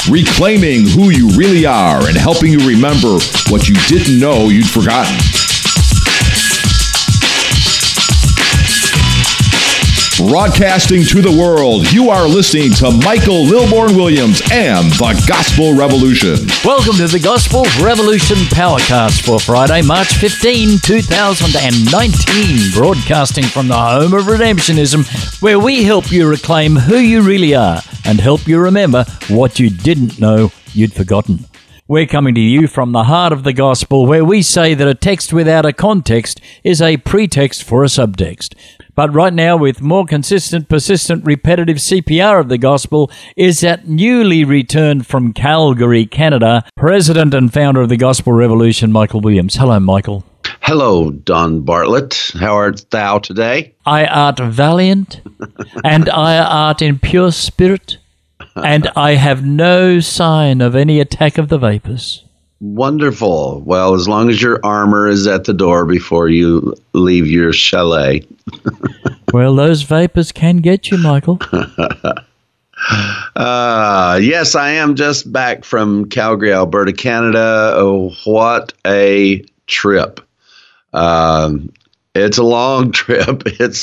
reclaiming who you really are and helping you remember what you didn't know you'd forgotten. Broadcasting to the world, you are listening to Michael Lilbourne Williams and the Gospel Revolution. Welcome to the Gospel Revolution Powercast for Friday, March 15, 2019. Broadcasting from the home of redemptionism, where we help you reclaim who you really are and help you remember what you didn't know you'd forgotten. We're coming to you from the heart of the gospel, where we say that a text without a context is a pretext for a subtext. But right now, with more consistent, persistent, repetitive CPR of the gospel, is that newly returned from Calgary, Canada, President and founder of the Gospel Revolution, Michael Williams. Hello, Michael. Hello, Don Bartlett. How art thou today? I art valiant, and I art in pure spirit, and I have no sign of any attack of the vapors. Wonderful. Well, as long as your armor is at the door before you leave your chalet. Well, those vapors can get you, Michael. Yes, I am just back from Calgary, Alberta, Canada. Oh, what a trip. It's a long trip.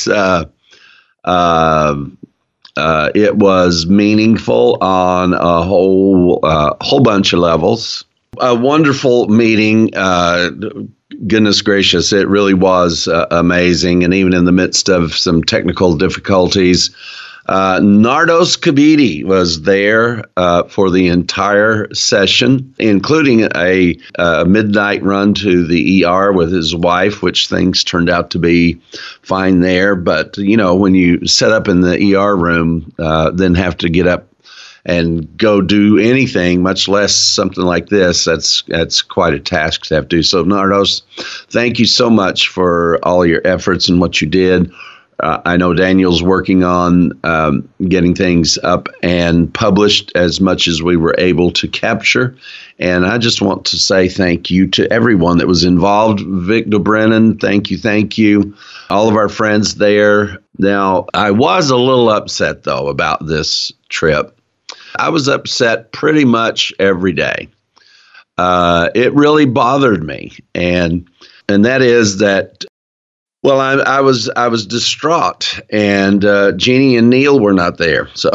It was meaningful on a whole bunch of levels. A wonderful meeting. Goodness gracious, it really was amazing. And even in the midst of some technical difficulties, Nardos Kavidi was there for the entire session, including a midnight run to the ER with his wife, which things turned out to be fine there. But, you know, when you set up in the ER room, then have to get up and go do anything, much less something like this, that's quite a task to have to do. So, Nardos, thank you so much for all your efforts and what you did. I know Daniel's working on getting things up and published as much as we were able to capture. And I just want to say thank you to everyone that was involved. Vic Dobrynin, thank you. All of our friends there. Now, I was a little upset, though, about this trip. I was upset pretty much every day. It really bothered me. And that is that, well, I was distraught, and Jeannie and Neil were not there. So,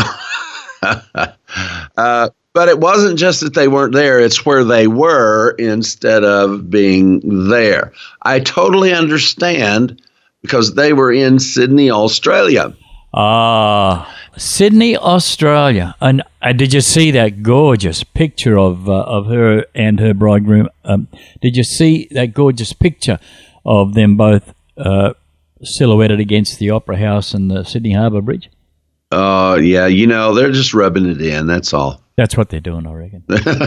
but it wasn't just that they weren't there; it's where they were instead of being there. I totally understand because they were in Sydney, Australia. Sydney, Australia. And did you see that gorgeous picture of her and her bridegroom? Did you see that gorgeous picture of them both silhouetted against the Opera House and the Sydney Harbour Bridge? Oh, yeah. You know, they're just rubbing it in. That's all. That's what they're doing, I reckon.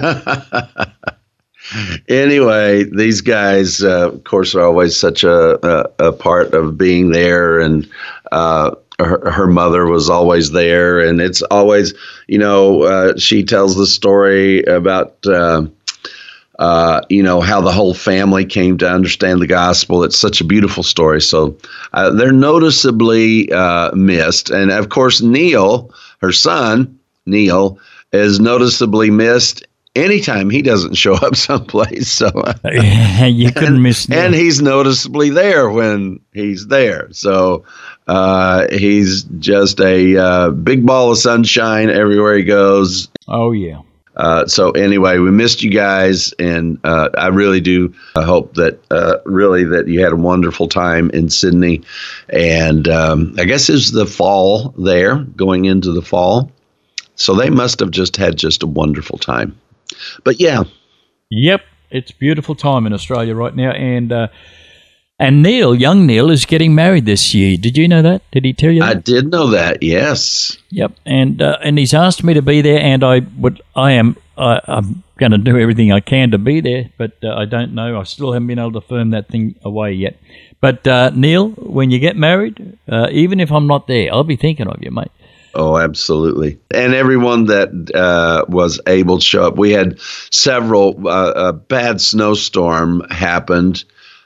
Anyway, these guys, of course, are always such a part of being there, and her mother was always there, and it's always, you know, she tells the story about, you know, how the whole family came to understand the gospel. It's such a beautiful story. So they're noticeably missed. And, of course, Neil, her son, Neil, is noticeably missed anytime he doesn't show up someplace. So you couldn't miss Neil. And he's noticeably there when he's there. So he's just a big ball of sunshine everywhere he goes. Oh, yeah. So anyway, we missed you guys, and I really do hope that that you had a wonderful time in Sydney. And I guess it's the fall there, going into the fall. So they must have just had a wonderful time. But yeah. Yep, it's a beautiful time in Australia right now. And Neil, young Neil, is getting married this year. Did you know that? Did he tell you that? I did know that, yes. Yep, and he's asked me to be there, and I'm going to do everything I can to be there, but I don't know. I still haven't been able to firm that thing away yet. But Neil, when you get married, even if I'm not there, I'll be thinking of you, mate. Oh, absolutely. And everyone that was able to show up. We had several, a bad snowstorm happened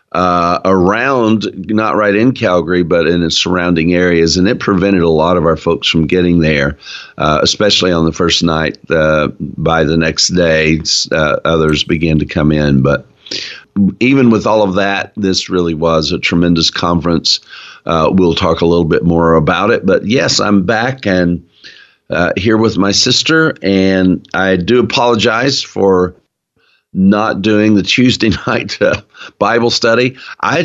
around, not right in Calgary, but in its surrounding areas. And it prevented a lot of our folks from getting there, especially on the first night. By the next day, others began to come in. But even with all of that, this really was a tremendous conference. We'll talk a little bit more about it. But yes, I'm back and here with my sister. And I do apologize for not doing the Tuesday night Bible study. I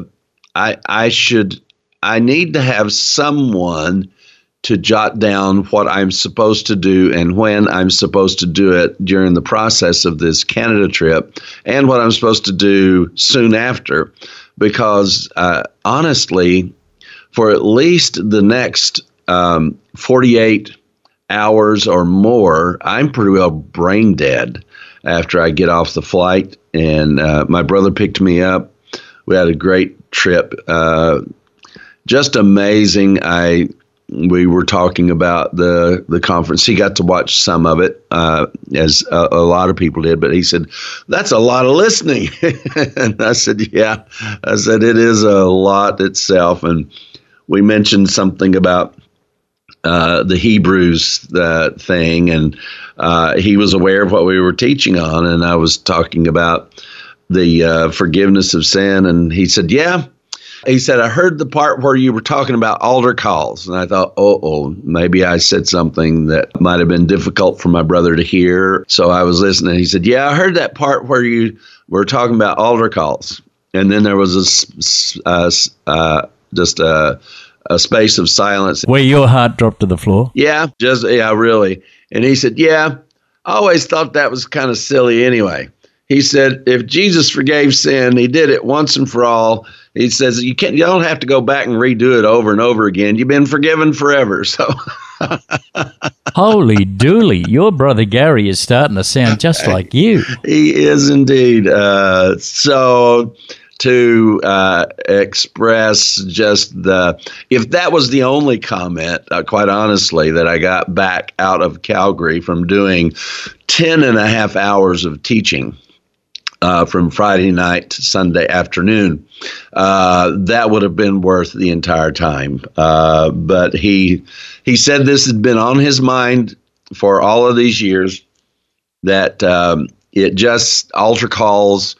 need to have someone to jot down what I'm supposed to do and when I'm supposed to do it during the process of this Canada trip, and what I'm supposed to do soon after, because honestly, for at least the next 48 hours or more, I'm pretty well brain dead after I get off the flight. And my brother picked me up. We had a great trip. Just amazing. We were talking about the conference. He got to watch some of it, as a lot of people did, but he said, that's a lot of listening. And I said, yeah. I said, it is a lot itself. And we mentioned something about the Hebrews thing, and he was aware of what we were teaching on, and I was talking about the forgiveness of sin, and he said, yeah. He said, I heard the part where you were talking about altar calls, and I thought, maybe I said something that might have been difficult for my brother to hear, so I was listening. He said, yeah, I heard that part where you were talking about altar calls, and then there was just a space of silence. Where your heart dropped to the floor? Yeah, really. And he said, yeah, I always thought that was kind of silly anyway. He said, if Jesus forgave sin, he did it once and for all. He says, you don't have to go back and redo it over and over again. You've been forgiven forever. So, holy dooly, your brother Gary is starting to sound just like you. He is indeed. So to express just if that was the only comment, quite honestly, that I got back out of Calgary from doing 10 and a half hours of teaching from Friday night to Sunday afternoon, that would have been worth the entire time. But he said this had been on his mind for all of these years, that it just altar calls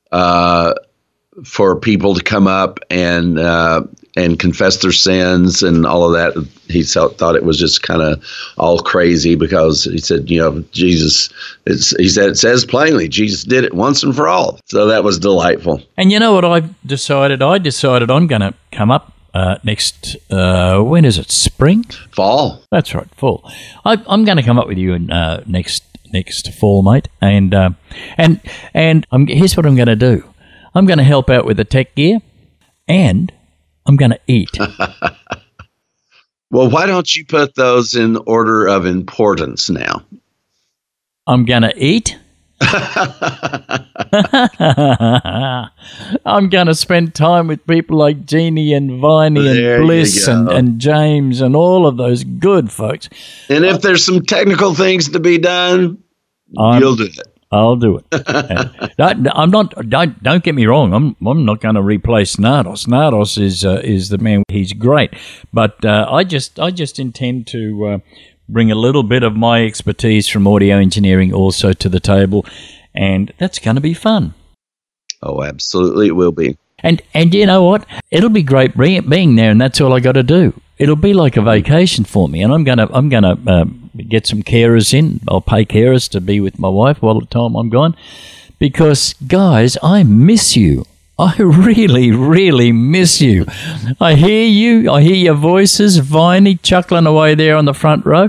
for people to come up and confess their sins and all of that. He thought it was just kind of all crazy, because he said, Jesus, he said, it says plainly, Jesus did it once and for all. So that was delightful. And you know what I've decided? I decided I'm going to come up next, when is it? Spring? Fall. That's right, fall. I'm going to come up with you in next fall, mate. And here's what I'm going to do. I'm going to help out with the tech gear, and I'm going to eat. Well, why don't you put those in order of importance now? I'm going to eat. I'm going to spend time with people like Jeannie and Viney and Bliss and James and all of those good folks. And if there's some technical things to be done, you'll do it. I'll do it. I'm not. Don't get me wrong. I'm not going to replace Nardos. Nardos is the man. He's great, but I just intend to bring a little bit of my expertise from audio engineering also to the table, and that's going to be fun. Oh, absolutely, it will be. And you know what? It'll be great being there, and that's all I got to do. It'll be like a vacation for me, and I'm gonna get some carers in. I'll pay carers to be with my wife while the time I'm gone, because guys, I miss you. I really, really miss you. I hear you. I hear your voices, Viney chuckling away there on the front row.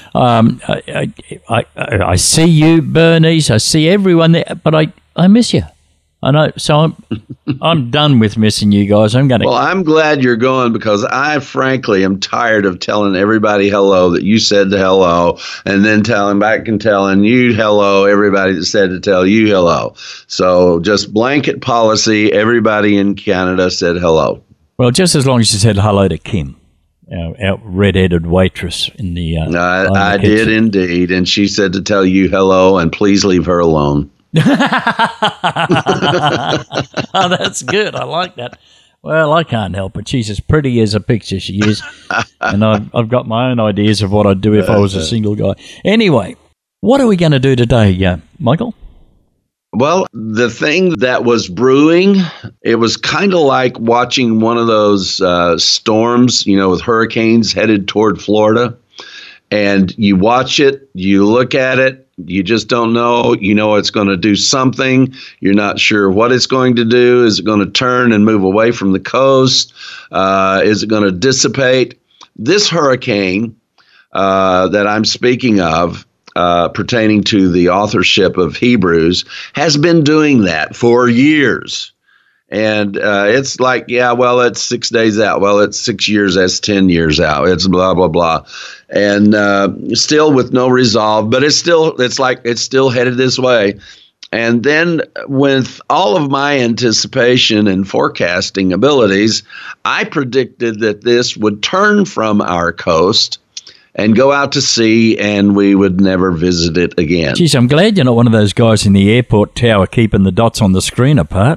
I see you, Bernice. I see everyone there, but I miss you. I know, so I'm done with missing you guys. Well, I'm glad you're going, because I frankly am tired of telling everybody hello that you said hello, and then telling back and telling you hello, everybody that said to tell you hello. So just blanket policy, everybody in Canada said hello. Well, just as long as you said hello to Kim, our red-headed waitress in the I did indeed, and she said to tell you hello and please leave her alone. Oh, that's good. I like that. Well, I can't help it. She's as pretty as a picture, she is. And I've got my own ideas of what I'd do if I was a single guy. Anyway, what are we going to do today, Michael? Well, the thing that was brewing, it was kind of like watching one of those storms, with hurricanes headed toward Florida. And you watch it, you look at it, you just don't know. You know it's going to do something. You're not sure what it's going to do. Is it going to turn and move away from the coast? Is it going to dissipate? This hurricane that I'm speaking of, pertaining to the authorship of Hebrews, has been doing that for years. And it's like, it's 6 days out. Well, it's 6 years, that's 10 years out. It's blah, blah, blah. And still with no resolve, but it's still headed this way. And then with all of my anticipation and forecasting abilities, I predicted that this would turn from our coast and go out to sea, and we would never visit it again. Geez, I'm glad you're not one of those guys in the airport tower keeping the dots on the screen apart.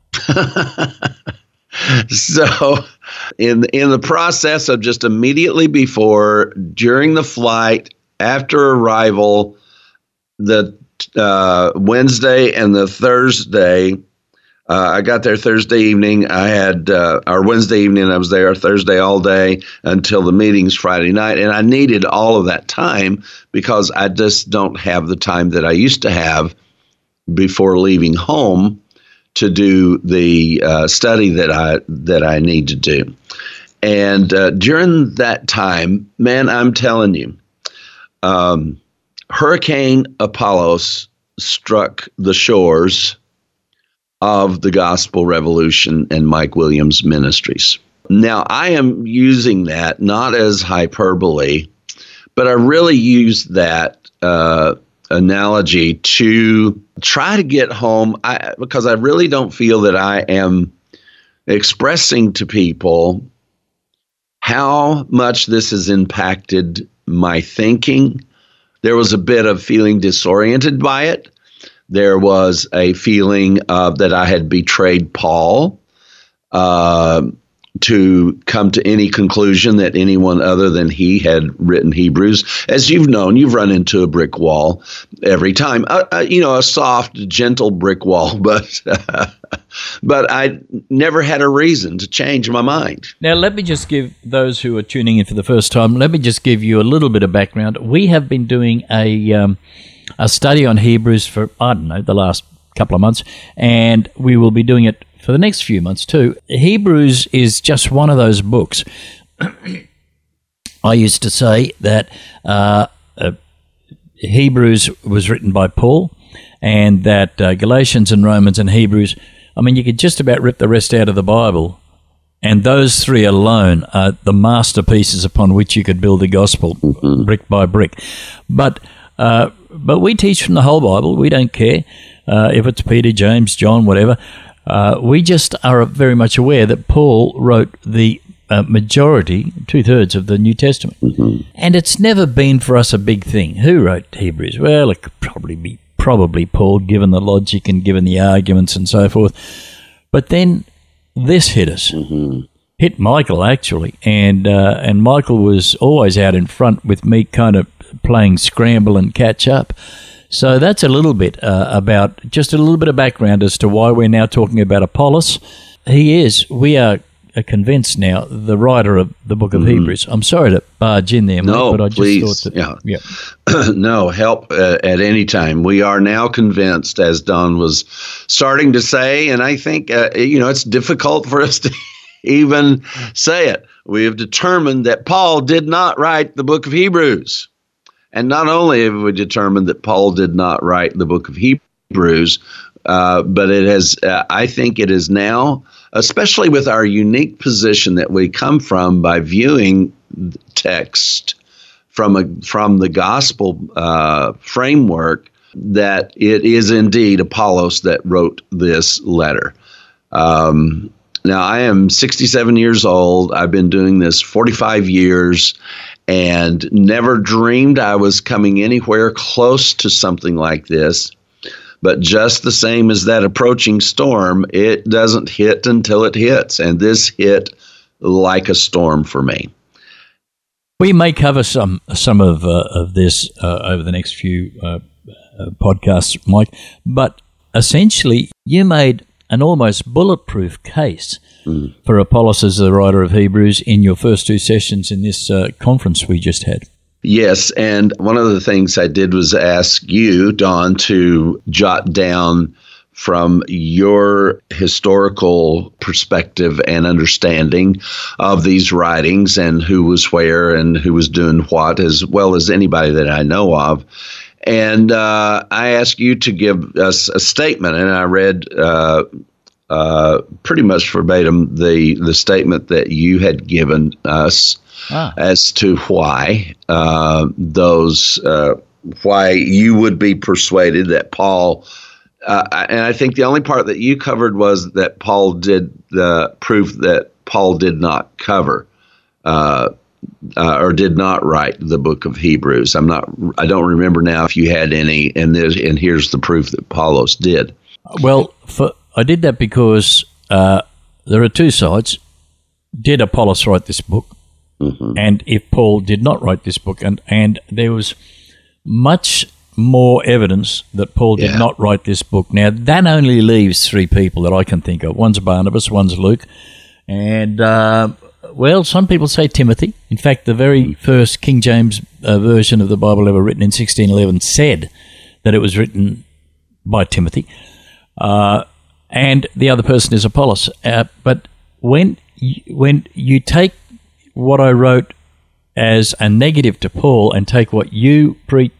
So in the process of just immediately before, during the flight, after arrival, the Wednesday and the Thursday, I got there Thursday evening. I had our Wednesday evening, I was there Thursday all day until the meetings Friday night. And I needed all of that time because I just don't have the time that I used to have before leaving home to do the study that I need to do. And during that time, man, I'm telling you, Hurricane Apollos struck the shores of the Gospel Revolution and Mike Williams Ministries. Now, I am using that not as hyperbole, but I really use that analogy to try to get home, because I really don't feel that I am expressing to people how much this has impacted my thinking. There was a bit of feeling disoriented by it. There was a feeling that I had betrayed Paul to come to any conclusion that anyone other than he had written Hebrews. As you've known, you've run into a brick wall every time, a soft, gentle brick wall, but I never had a reason to change my mind. Now, let me just give those who are tuning in for the first time, let me just give you a little bit of background. We have been doing a study on Hebrews for, the last couple of months, and we will be doing it for the next few months too. Hebrews is just one of those books. I used to say that Hebrews was written by Paul, and that Galatians and Romans and Hebrews, you could just about rip the rest out of the Bible, and those three alone are the masterpieces upon which you could build the gospel, brick by brick. But we teach from the whole Bible. We don't care if it's Peter, James, John, whatever. We just are very much aware that Paul wrote the majority, 2/3 of the New Testament. Mm-hmm. And it's never been for us a big thing. Who wrote Hebrews? Well, it could probably be Paul, given the logic and given the arguments and so forth. But then this hit us. Mm-hmm. Hit Michael, actually. And Michael was always out in front with me kind of playing scramble and catch up. So that's a little bit about, just a little bit of background as to why we're now talking about Apollos. We are convinced now, the writer of the book of Hebrews. I'm sorry to barge in there, Mike, but I just please. thought that... Yeah. No, help at any time. We are now convinced, as Don was starting to say, and I think, it's difficult for us to even say it. We have determined that Paul did not write the book of Hebrews. And not only have we determined that Paul did not write the book of Hebrews, but it has, I think it is now, especially with our unique position that we come from by viewing text from the gospel framework, that it is indeed Apollos that wrote this letter. Now, I am 67 years old. I've been doing this 45 years. And never dreamed I was coming anywhere close to something like this. But just the same as that approaching storm, it doesn't hit until it hits. And this hit like a storm for me. We may cover some of this over the next few podcasts, Mike, but essentially you made an almost bulletproof case for Apollos as the writer of Hebrews in your first two sessions in this conference we just had. Yes, and one of the things I did was ask you, Don, to jot down from your historical perspective and understanding of these writings and who was where and who was doing what, as well as anybody that I know of. And I asked you to give us a statement, and I read pretty much verbatim the statement that you had given us as to why why you would be persuaded that Paul, and I think the only part that you covered was that Paul did the proof that Paul did not cover or did not write the book of Hebrews. I don't remember now if you had any, and here's the proof that Apollos did. Well, I did that because there are two sides. Did Apollos write this book? Mm-hmm. And if Paul did not write this book, and there was much more evidence that Paul did not write this book. Now, that only leaves three people that I can think of. One's Barnabas, one's Luke, and, some people say Timothy. In fact, the very first King James version of the Bible ever written in 1611 said that it was written by Timothy. And the other person is Apollos. But when you take what I wrote as a negative to Paul and take what you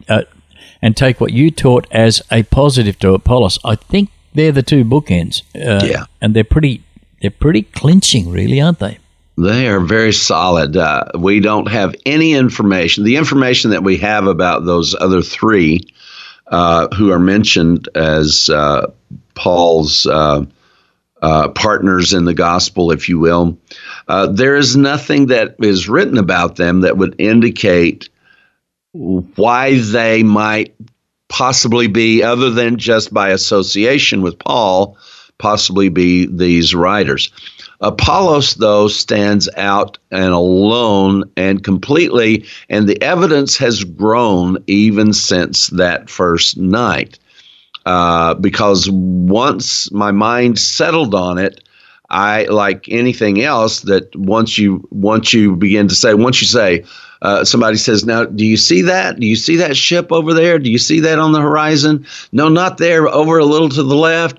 taught as a positive to Apollos, I think they're the two bookends. And they're pretty clinching, really, aren't they? They are very solid. We don't have any information. The information that we have about those other three who are mentioned as Paul's partners in the gospel, if you will, there is nothing that is written about them that would indicate why they might possibly be, other than just by association with Paul, possibly be these writers. Apollos, though, stands out and alone and completely, and the evidence has grown even since that first night. Because once my mind settled on it, I, like anything else, that once you begin to say, somebody says, now, do you see that? Do you see that ship over there? Do you see that on the horizon? No, not there. Over a little to the left.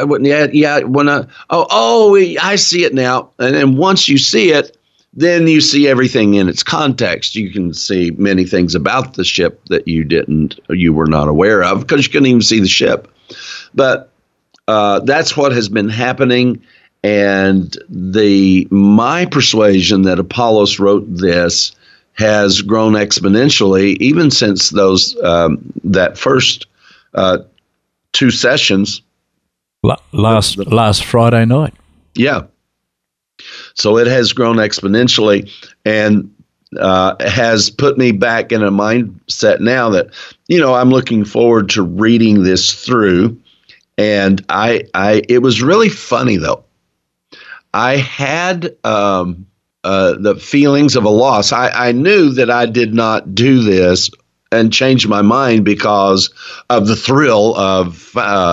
I see it now. And then once you see it, then you see everything in its context. You can see many things about the ship that you were not aware of, because you couldn't even see the ship. But that's what has been happening. And my persuasion that Apollos wrote this has grown exponentially, even since that first two sessions. Last Friday night. Yeah. So it has grown exponentially, and has put me back in a mindset now that, I'm looking forward to reading this through. And it was really funny, though. I had the feelings of a loss. I knew that I did not do this and change my mind because of the thrill of,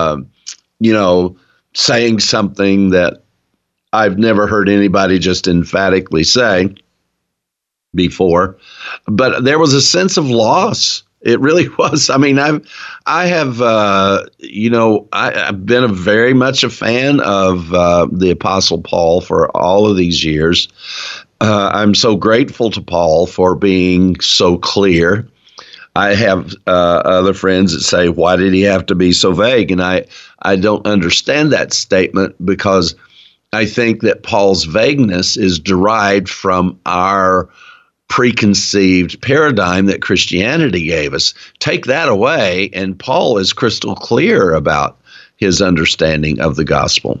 saying something that I've never heard anybody just emphatically say before. But there was a sense of loss. It really was. I mean, I've been very much a fan of the Apostle Paul for all of these years. I'm so grateful to Paul for being so clear. I have other friends that say, why did he have to be so vague? And I don't understand that statement, because I think that Paul's vagueness is derived from our preconceived paradigm that Christianity gave us. Take that away, and Paul is crystal clear about his understanding of the gospel.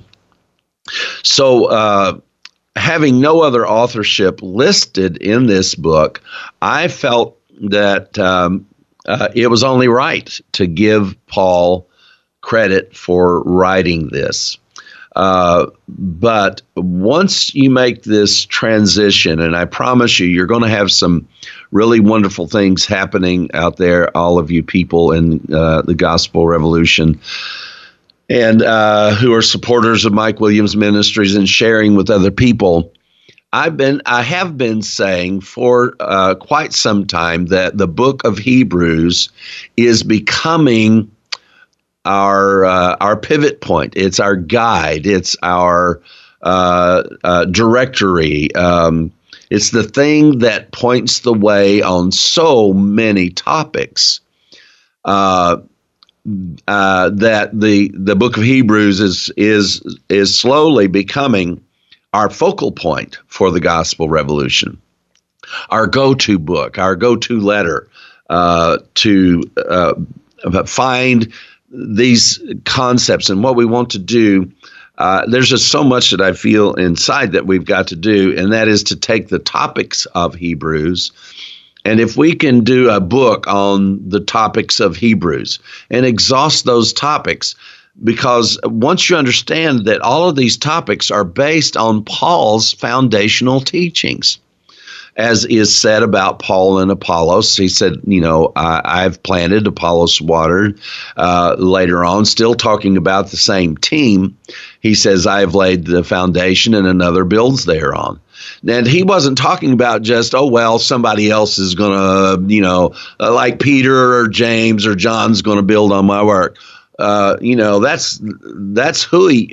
So, having no other authorship listed in this book, I felt that it was only right to give Paul credit for writing this. But once you make this transition, and I promise you, you're going to have some really wonderful things happening out there, all of you people in the Gospel Revolution, and who are supporters of Mike Williams Ministries and sharing with other people. I have been saying for quite some time that the book of Hebrews is becoming our pivot point. It's our guide. It's our directory. It's the thing that points the way on so many topics. That the book of Hebrews is slowly becoming our focal point for the Gospel Revolution, our go-to book, our go-to letter to find these concepts and what we want to do. There's just so much that I feel inside that we've got to do, and that is to take the topics of Hebrews. And if we can do a book on the topics of Hebrews and exhaust those topics, because once you understand that all of these topics are based on Paul's foundational teachings, as is said about Paul and Apollos. He said, I've planted, Apollos watered. Later on, still talking about the same team, he says, I have laid the foundation and another builds thereon. And he wasn't talking about just, somebody else is going to, like Peter or James or John's going to build on my work. That's hooey.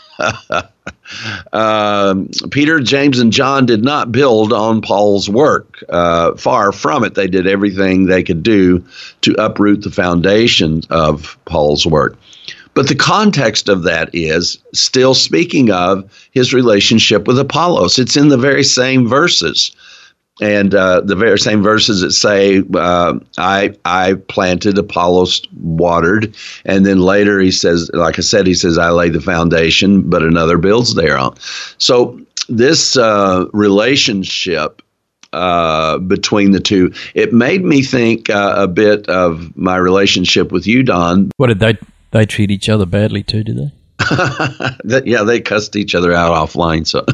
Peter, James, and John did not build on Paul's work. Far from it. They did everything they could do to uproot the foundation of Paul's work. But the context of that is still speaking of his relationship with Apollos. It's in the very same verses. And the very same verses that say, I planted, Apollos watered. And then later he says, like I said, he says, I laid the foundation, but another builds thereon. So this relationship between the two, it made me think a bit of my relationship with you, Don. What did they treat each other badly too, did they? Yeah, they cussed each other out offline. So.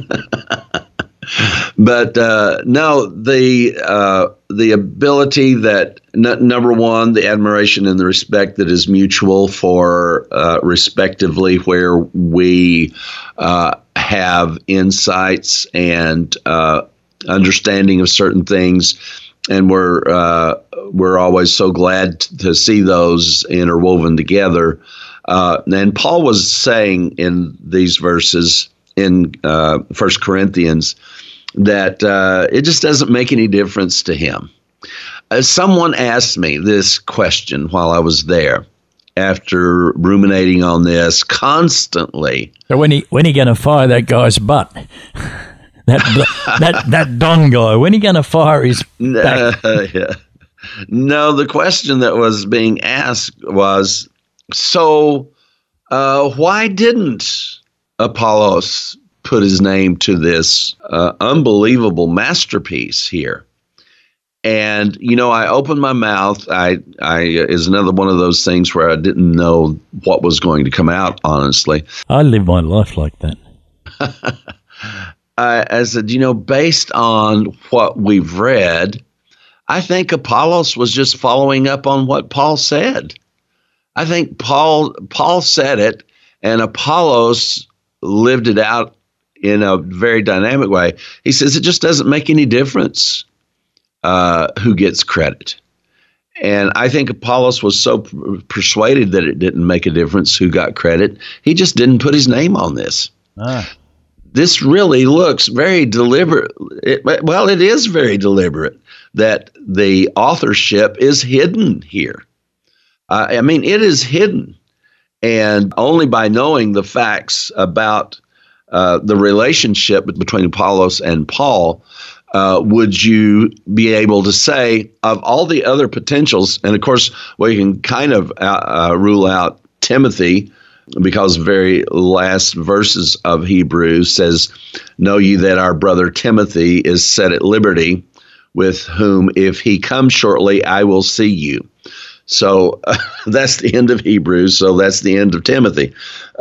But no, the ability that number one, the admiration and the respect that is mutual for respectively where we have insights and understanding of certain things, and we're always so glad to see those interwoven together. And Paul was saying in these verses in 1 Corinthians that it just doesn't make any difference to him. Someone asked me this question while I was there after ruminating on this constantly. So when he going to fire that guy's butt? that Don guy, when he going to fire his back? Yeah. No, the question that was being asked was, so why didn't Apollos put his name to this unbelievable masterpiece here? And, I opened my mouth. I is another one of those things where I didn't know what was going to come out, honestly. I live my life like that. I said, based on what we've read, I think Apollos was just following up on what Paul said. I think Paul said it, and Apollos lived it out in a very dynamic way. He says it just doesn't make any difference who gets credit. And I think Apollos was so persuaded that it didn't make a difference who got credit, he just didn't put his name on this. This really looks very deliberate. It is very deliberate that the authorship is hidden here. It is hidden. And only by knowing the facts about the relationship between Apollos and Paul would you be able to say, of all the other potentials, and of course, we can kind of rule out Timothy, because the very last verses of Hebrews says, know ye that our brother Timothy is set at liberty, with whom if he comes shortly, I will see you. So that's the end of Hebrews. So that's the end of Timothy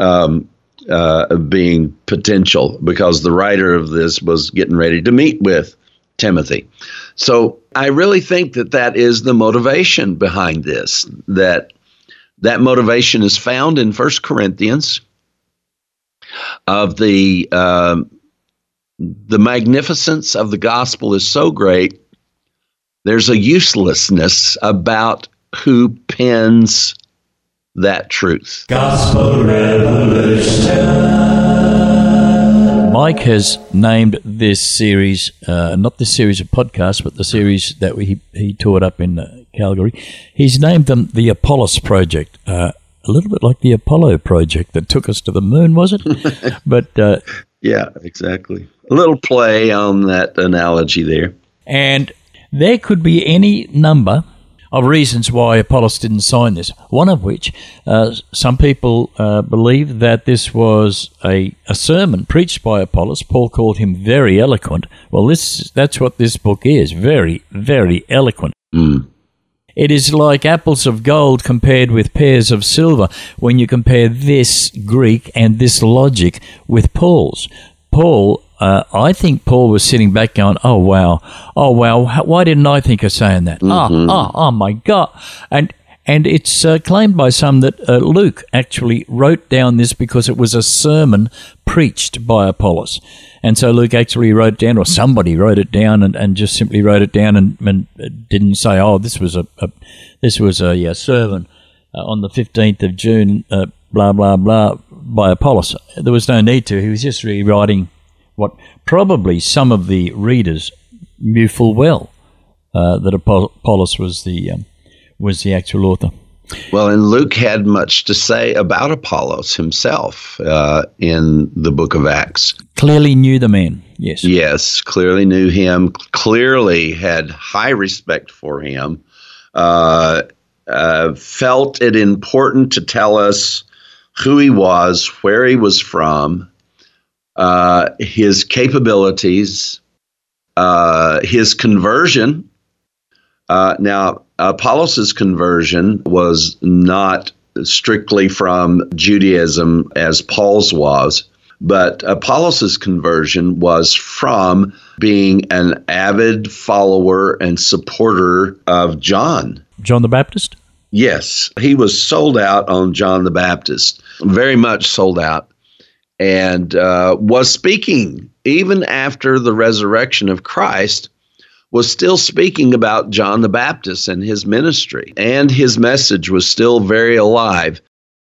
being potential, because the writer of this was getting ready to meet with Timothy. So I really think that is the motivation behind this, that motivation is found in 1 Corinthians of the magnificence of the gospel is so great, there's a uselessness about who pens that truth. Gospel Revolution. Mike has named this series, not this series of podcasts, but the series that he taught up in Calgary. He's named them the Apollos Project. A little bit like the Apollo project that took us to the moon, was it? But yeah, exactly. A little play on that analogy there. And there could be any number of reasons why Apollos didn't sign this, one of which some people believe that this was a sermon preached by Apollos. Paul called him very eloquent. Well, that's what this book is, very, very eloquent. It is like apples of gold compared with pears of silver when you compare this Greek and this logic with Paul's. I think Paul was sitting back going, oh, wow, why didn't I think of saying that? Oh, my God. And it's claimed by some that Luke actually wrote down this because it was a sermon preached by Apollos. And so Luke actually wrote it down, or somebody wrote it down and just simply wrote it down and didn't say, oh, this was a sermon on the 15th of June, blah, blah, blah, by Apollos. There was no need to. He was just rewriting what probably some of the readers knew full well, that Apollos was the actual author. Well, and Luke had much to say about Apollos himself in the book of Acts. Clearly knew the man, yes. Yes, clearly knew him, clearly had high respect for him, felt it important to tell us who he was, where he was from, his capabilities, his conversion. Now, Apollos' conversion was not strictly from Judaism as Paul's was, but Apollos' conversion was from being an avid follower and supporter of John. John the Baptist? Yes, he was sold out on John the Baptist, very much sold out, and was speaking even after the resurrection of Christ, was still speaking about John the Baptist and his ministry, and his message was still very alive.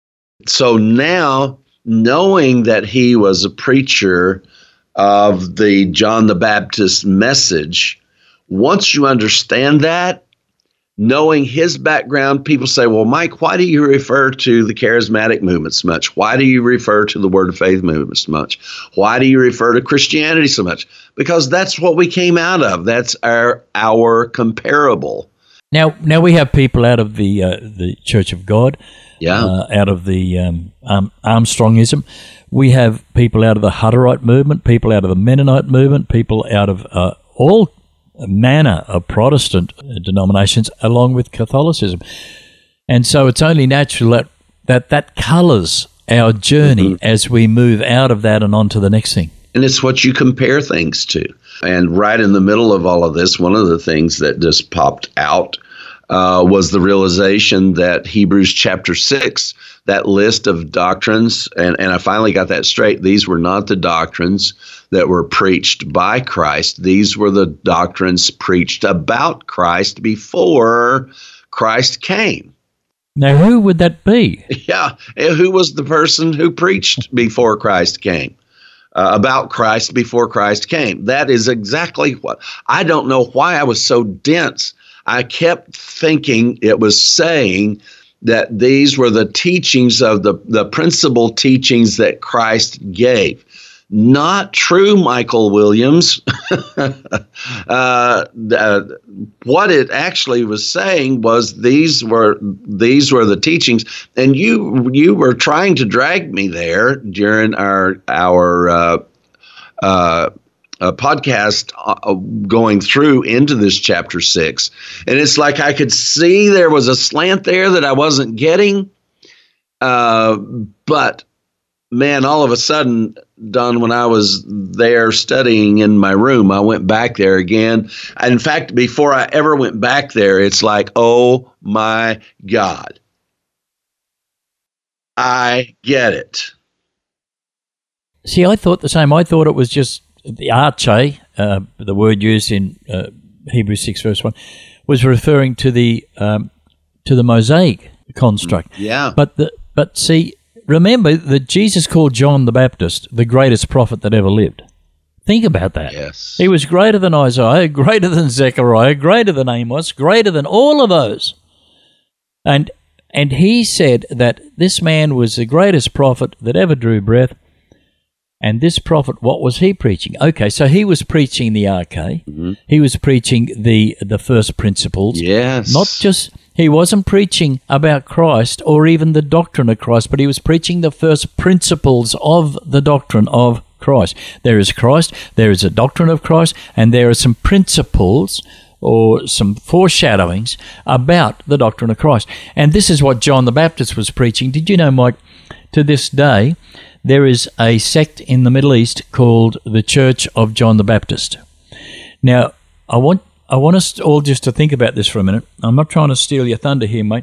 So now, knowing that he was a preacher of the John the Baptist message, once you understand that, knowing his background, people say, well, Mike, why do you refer to the charismatic movement so much? Why do you refer to the Word of Faith movement so much? Why do you refer to Christianity so much? Because that's what we came out of. That's our comparable. Now we have people out of the Church of God, out of the Armstrongism. We have people out of the Hutterite movement, people out of the Mennonite movement, people out of all manner of Protestant denominations, along with Catholicism. And so it's only natural that colours our journey as we move out of that and on to the next thing. And it's what you compare things to. And right in the middle of all of this, one of the things that just popped out was the realization that Hebrews chapter 6, that list of doctrines, and I finally got that straight. These were not the doctrines that were preached by Christ. These were the doctrines preached about Christ before Christ came. Now, who would that be? Yeah, who was the person who preached before Christ came? About Christ before Christ came. That is exactly what. I don't know why I was so dense. I kept thinking it was saying that these were the teachings of the principal teachings that Christ gave. Not true, Michael Williams. What it actually was saying was these were the teachings, and you were trying to drag me there during our podcast going through into this chapter 6. And it's like I could see there was a slant there that I wasn't getting. But man, all of a sudden, Don, when I was there studying in my room, I went back there again. In fact, before I ever went back there, it's like, oh my God, I get it. See, I thought the same. I thought it was just the arche, the word used in Hebrews 6 verse 1, was referring to the Mosaic construct. Yeah. But see, remember that Jesus called John the Baptist the greatest prophet that ever lived. Think about that. Yes. He was greater than Isaiah, greater than Zechariah, greater than Amos, greater than all of those. And he said that this man was the greatest prophet that ever drew breath. And this prophet, what was he preaching? Okay, so he was preaching the arche. Mm-hmm. He was preaching the first principles. Yes. Not just, he wasn't preaching about Christ or even the doctrine of Christ, but he was preaching the first principles of the doctrine of Christ. There is Christ, there is a doctrine of Christ, and there are some principles or some foreshadowings about the doctrine of Christ. And this is what John the Baptist was preaching. Did you know, Mike, to this day, there is a sect in the Middle East called the Church of John the Baptist. Now, I want us all just to think about this for a minute. I'm not trying to steal your thunder here, mate.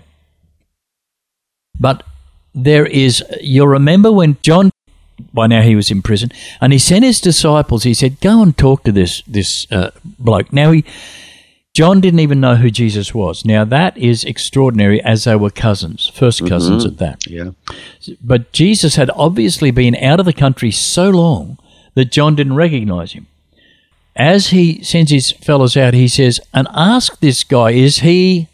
But there is, you'll remember when John, by now he was in prison, and he sent his disciples, he said, go and talk to this bloke. Now, John didn't even know who Jesus was. Now, that is extraordinary, as they were cousins, first cousins at that. Yeah. But Jesus had obviously been out of the country so long that John didn't recognize him. As he sends his fellows out, he says, and ask this guy, is he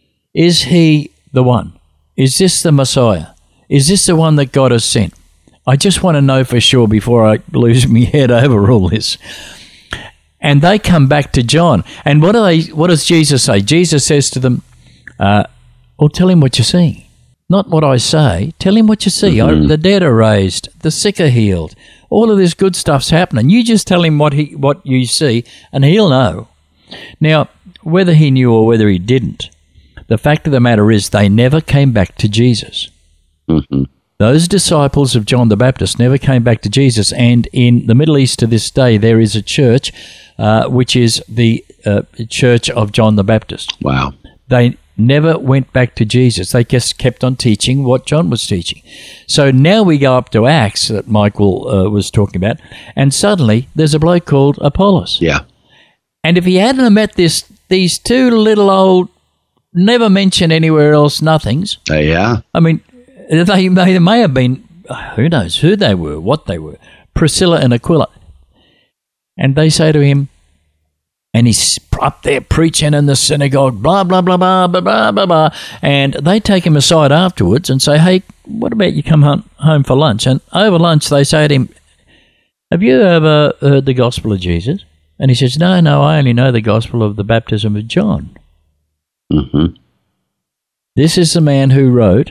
the one? Is this the Messiah? Is this the one that God has sent? I just want to know for sure before I lose my head over all this. And they come back to John. And what does Jesus say? Jesus says to them, well, tell him what you're seeing. Not what I say. Tell him what you see. Mm-hmm. The dead are raised. The sick are healed. All of this good stuff's happening. You just tell him what you see, and he'll know. Now, whether he knew or whether he didn't, the fact of the matter is they never came back to Jesus. Mm-hmm. Those disciples of John the Baptist never came back to Jesus. And in the Middle East to this day, there is a church which is the Church of John the Baptist. Wow. They never went back to Jesus. They just kept on teaching what John was teaching. So now we go up to Acts that Michael was talking about, and suddenly there's a bloke called Apollos. Yeah. And if he hadn't met these two little old, never mentioned anywhere else, nothings. Yeah. I mean, they may have been, who knows who they were, what they were, Priscilla and Aquila. And they say to him, and he's up there preaching in the synagogue, blah, blah, blah, blah, blah, blah, blah, blah. And they take him aside afterwards and say, hey, what about you come home for lunch? And over lunch they say to him, have you ever heard the gospel of Jesus? And he says, no, I only know the gospel of the baptism of John. Mm-hmm. This is the man who wrote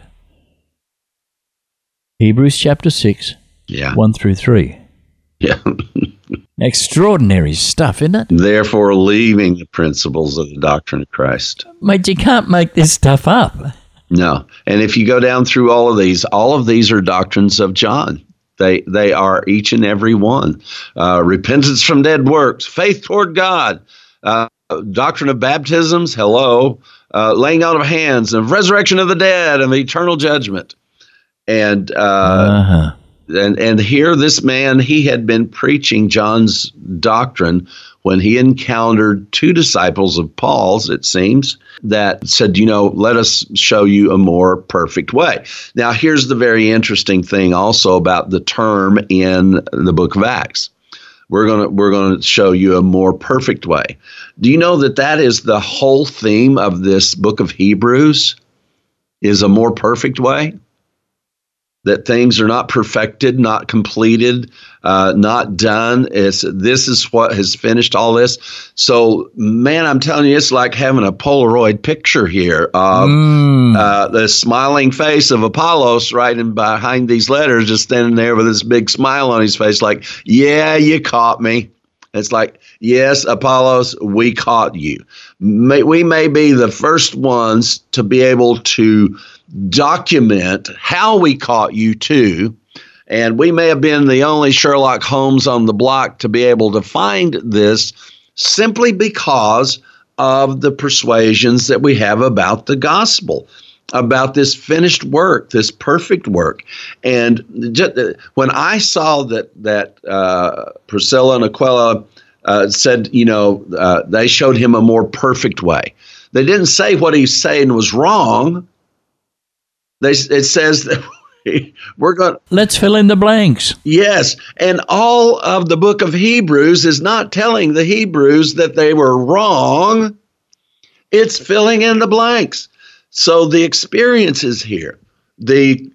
Hebrews chapter 6, 1 through 3. Yeah. Extraordinary stuff, isn't it? Therefore, leaving the principles of the doctrine of Christ. Mate, you can't make this stuff up. No. And if you go down through all of these are doctrines of John. They are each and every one. Repentance from dead works, faith toward God, doctrine of baptisms, laying out of hands, and resurrection of the dead, and the eternal judgment. And and here this man, he had been preaching John's doctrine when he encountered two disciples of Paul's, it seems, that said, let us show you a more perfect way. Now, here's the very interesting thing also about the term in the book of Acts. We're going to show you a more perfect way. Do you know that is the whole theme of this book of Hebrews, is a more perfect way? That things are not perfected, not completed, not done. This is what has finished all this. So, man, I'm telling you, it's like having a Polaroid picture here of the smiling face of Apollos right in behind these letters, just standing there with this big smile on his face like, yeah, you caught me. It's like, yes, Apollos, we caught you. We may be the first ones to be able to document how we caught you too. And we may have been the only Sherlock Holmes on the block to be able to find this simply because of the persuasions that we have about the gospel, about this finished work, this perfect work. And just, when I saw that Priscilla and Aquila said, they showed him a more perfect way. They didn't say what he's saying was wrong. It says that we're going. Let's fill in the blanks. Yes, and all of the book of Hebrews is not telling the Hebrews that they were wrong. It's filling in the blanks. So the experience is here. The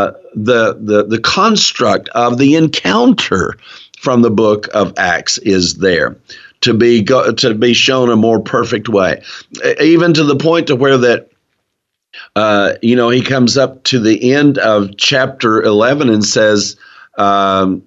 construct of the encounter from the book of Acts is there to be shown a more perfect way, even to the point to where that he comes up to the end of chapter 11 and says, and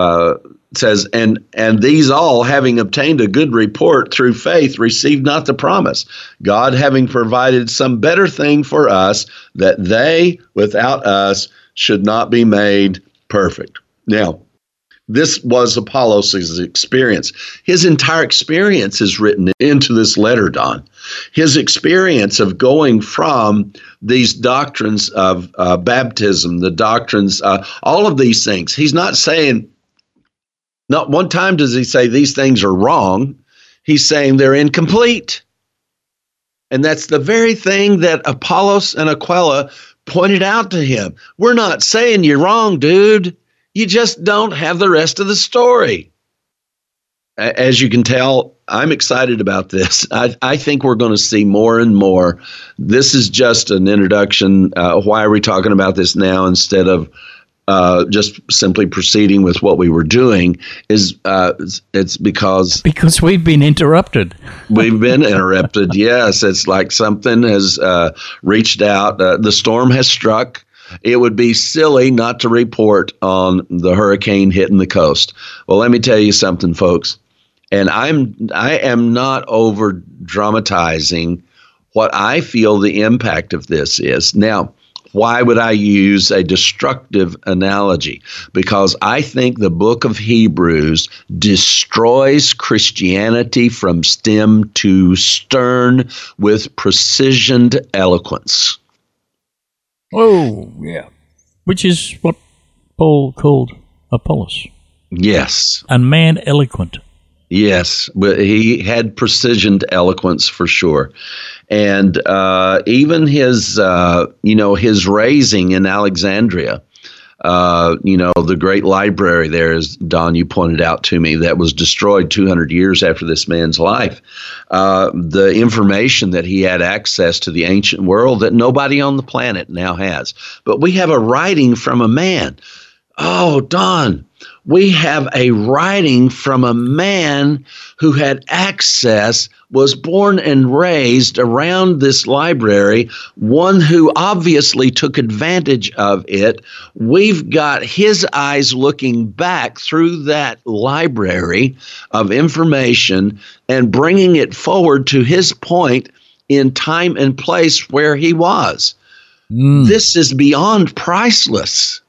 these all, having obtained a good report through faith, received not the promise, God having provided some better thing for us, that they without us should not be made perfect. Now, this was Apollos' experience. His entire experience is written into this letter, Don. His experience of going from these doctrines of baptism, the doctrines, all of these things. He's not saying, not one time does he say these things are wrong. He's saying they're incomplete. And that's the very thing that Apollos and Aquila pointed out to him. We're not saying you're wrong, dude. You just don't have the rest of the story. As you can tell, I'm excited about this. I think we're going to see more and more. This is just an introduction. Why are we talking about this now instead of just simply proceeding with what we were doing? It's because we've been interrupted. We've been interrupted. Yes, it's like something has reached out. The storm has struck. It would be silly not to report on the hurricane hitting the coast. Well, let me tell you something, folks. And I am not over dramatizing what I feel the impact of this is. Now, why would I use a destructive analogy? Because I think the book of Hebrews destroys Christianity from stem to stern with precisioned eloquence. Oh, yeah. Which is what Paul called Apollos. Yes. A man eloquent. Yes, but he had precisioned eloquence for sure. And even his raising in Alexandria, the great library there, as Don, you pointed out to me, that was destroyed 200 years after this man's life. The information that he had access to the ancient world that nobody on the planet now has. But we have a writing from a man. Oh, Don, we have a writing from a man who had access, was born and raised around this library, one who obviously took advantage of it. We've got his eyes looking back through that library of information and bringing it forward to his point in time and place where he was. This is beyond priceless.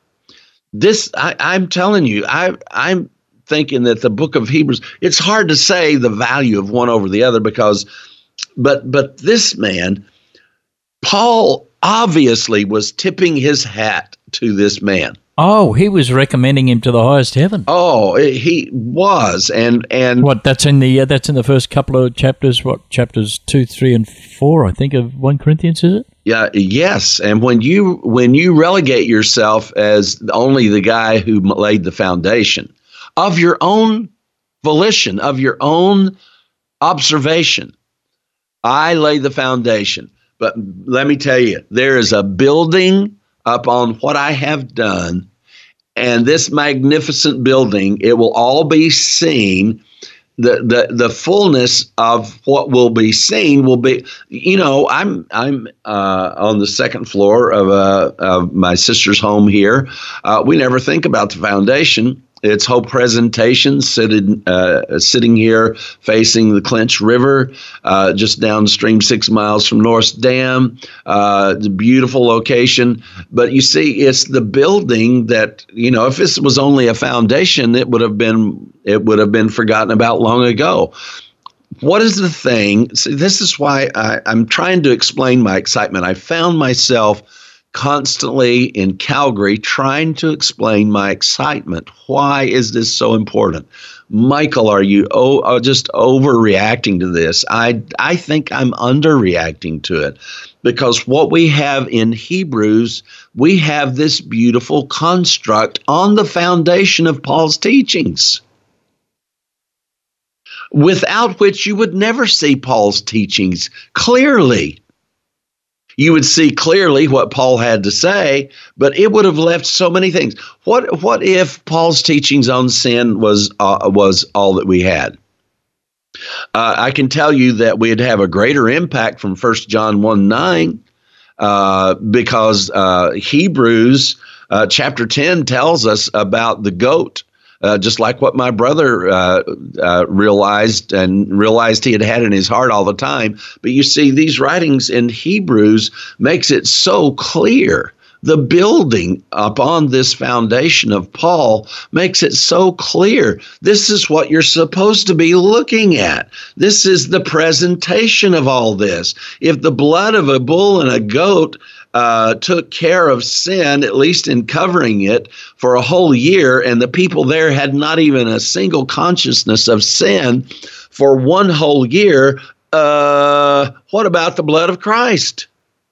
I'm telling you, I'm thinking that the book of Hebrews, it's hard to say the value of one over the other because, but this man, Paul obviously was tipping his hat to this man. Oh, he was recommending him to the highest heaven. Oh, he was, and what? That's in the first couple of chapters. What, chapters 2, 3, and 4? I think of 1 Corinthians, is it? Yeah. Yes. And when you relegate yourself as only the guy who laid the foundation of your own volition, of your own observation, I lay the foundation. But let me tell you, there is a building upon what I have done, and this magnificent building, it will all be seen. The fullness of what will be seen will be, I'm on the second floor of my sister's home here. We never think about the foundation. its whole presentation, sitting here facing the Clinch River, just downstream 6 miles from North Dam. The beautiful location. But you see, it's the building that, if this was only a foundation, it would have been forgotten about long ago. What is the thing? See, this is why I'm trying to explain my excitement. I found myself constantly in Calgary trying to explain my excitement. Why is this so important? Michael, are you just overreacting to this? I think I'm underreacting to it, because what we have in Hebrews, we have this beautiful construct on the foundation of Paul's teachings, without which you would never see Paul's teachings clearly. You would see clearly what Paul had to say, but it would have left so many things. What if Paul's teachings on sin was all that we had? I can tell you that we'd have a greater impact from 1 John 1:9, because Hebrews chapter 10 tells us about the goat. Just like what my brother realized he had in his heart all the time. But you see, these writings in Hebrews makes it so clear. The building upon this foundation of Paul makes it so clear. This is what you're supposed to be looking at. This is the presentation of all this. If the blood of a bull and a goat took care of sin, at least in covering it, for a whole year, and the people there had not even a single consciousness of sin for one whole year, what about the blood of Christ?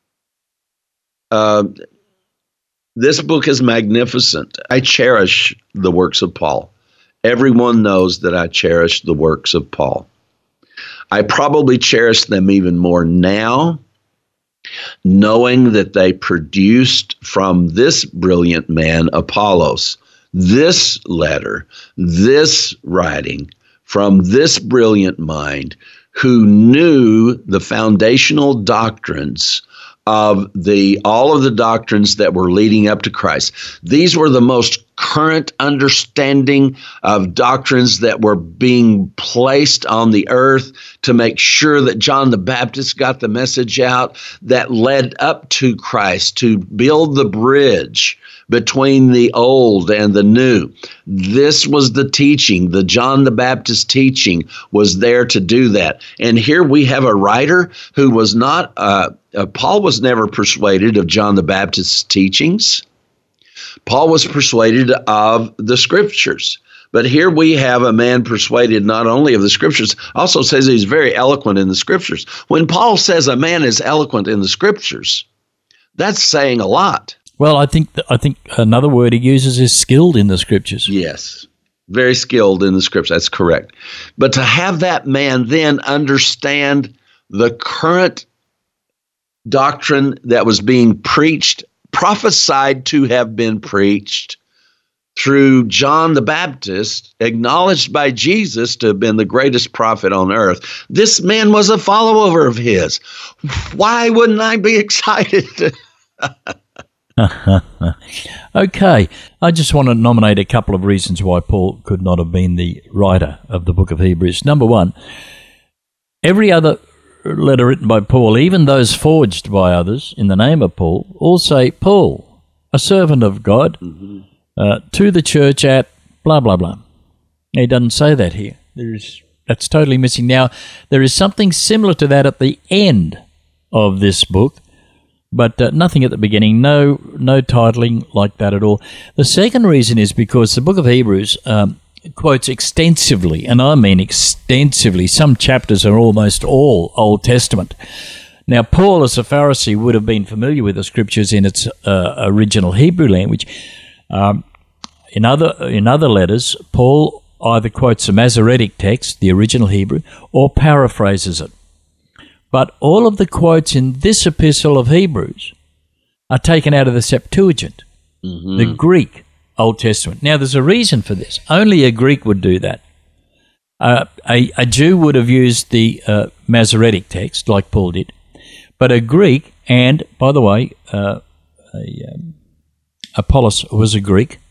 This book is magnificent. I cherish the works of Paul. Everyone knows that I cherish the works of Paul. I probably cherish them even more now, knowing that they produced from this brilliant man, Apollos, this letter, this writing from this brilliant mind who knew the foundational doctrines of all of the doctrines that were leading up to Christ. These were the most current understanding of doctrines that were being placed on the earth to make sure that John the Baptist got the message out that led up to Christ, to build the bridge between the old and the new. This was the teaching. The John the Baptist teaching was there to do that. And here we have a writer who was not, Paul was never persuaded of John the Baptist's teachings. Paul was persuaded of the Scriptures. But here we have a man persuaded not only of the Scriptures, also says he's very eloquent in the Scriptures. When Paul says a man is eloquent in the Scriptures, that's saying a lot. Well, I think another word he uses is skilled in the Scriptures. Yes, very skilled in the Scriptures. That's correct. But to have that man then understand the current doctrine that was being preached, prophesied to have been preached through John the Baptist, acknowledged by Jesus to have been the greatest prophet on earth. This man was a follower of his. Why wouldn't I be excited? Okay, I just want to nominate a couple of reasons why Paul could not have been the writer of the book of Hebrews. Number one, every other letter written by Paul, even those forged by others in the name of Paul, all say, Paul, a servant of God, to the church at blah, blah, blah. He doesn't say that here. That's totally missing. Now, there is something similar to that at the end of this book, but nothing at the beginning, no titling like that at all. The second reason is because the book of Hebrews quotes extensively, and I mean extensively. Some chapters are almost all Old Testament. Now, Paul, as a Pharisee, would have been familiar with the Scriptures in its original Hebrew language. In other letters, Paul either quotes the Masoretic text, the original Hebrew, or paraphrases it. But all of the quotes in this epistle of Hebrews are taken out of the Septuagint, the Greek Old Testament. Now, there's a reason for this. Only a Greek would do that. A Jew would have used the Masoretic text, like Paul did. But a Greek, and by the way, Apollos was a Greek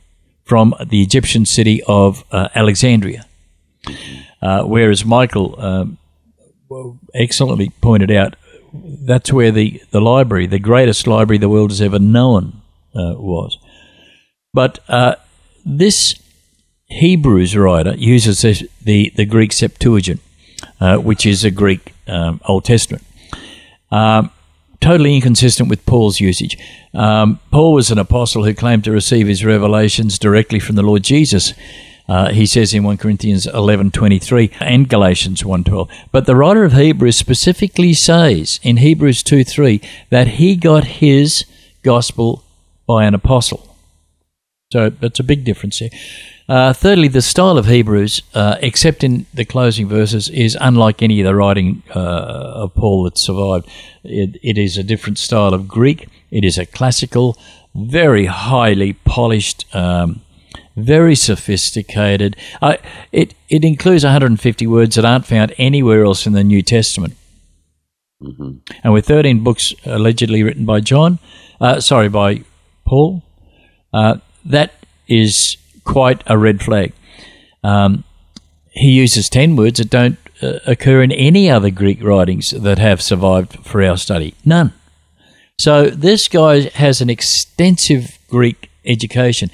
from the Egyptian city of Alexandria. Whereas Michael excellently pointed out, that's where the library, the greatest library the world has ever known, was. But this Hebrews writer uses the Greek Septuagint, which is a Greek Old Testament. Totally inconsistent with Paul's usage. Paul was an apostle who claimed to receive his revelations directly from the Lord Jesus. He says in 1 Corinthians 11:23 and Galatians 1:12. But the writer of Hebrews specifically says in Hebrews 2:3 that he got his gospel by an apostle. So that's a big difference here. Thirdly, the style of Hebrews, except in the closing verses, is unlike any of the writing of Paul that survived. It is a different style of Greek. It is a classical, very highly polished, very sophisticated. It includes 150 words that aren't found anywhere else in the New Testament. Mm-hmm. And with 13 books allegedly written by by Paul, that is quite a red flag. He uses 10 words that don't occur in any other Greek writings that have survived for our study. None. So this guy has an extensive Greek education.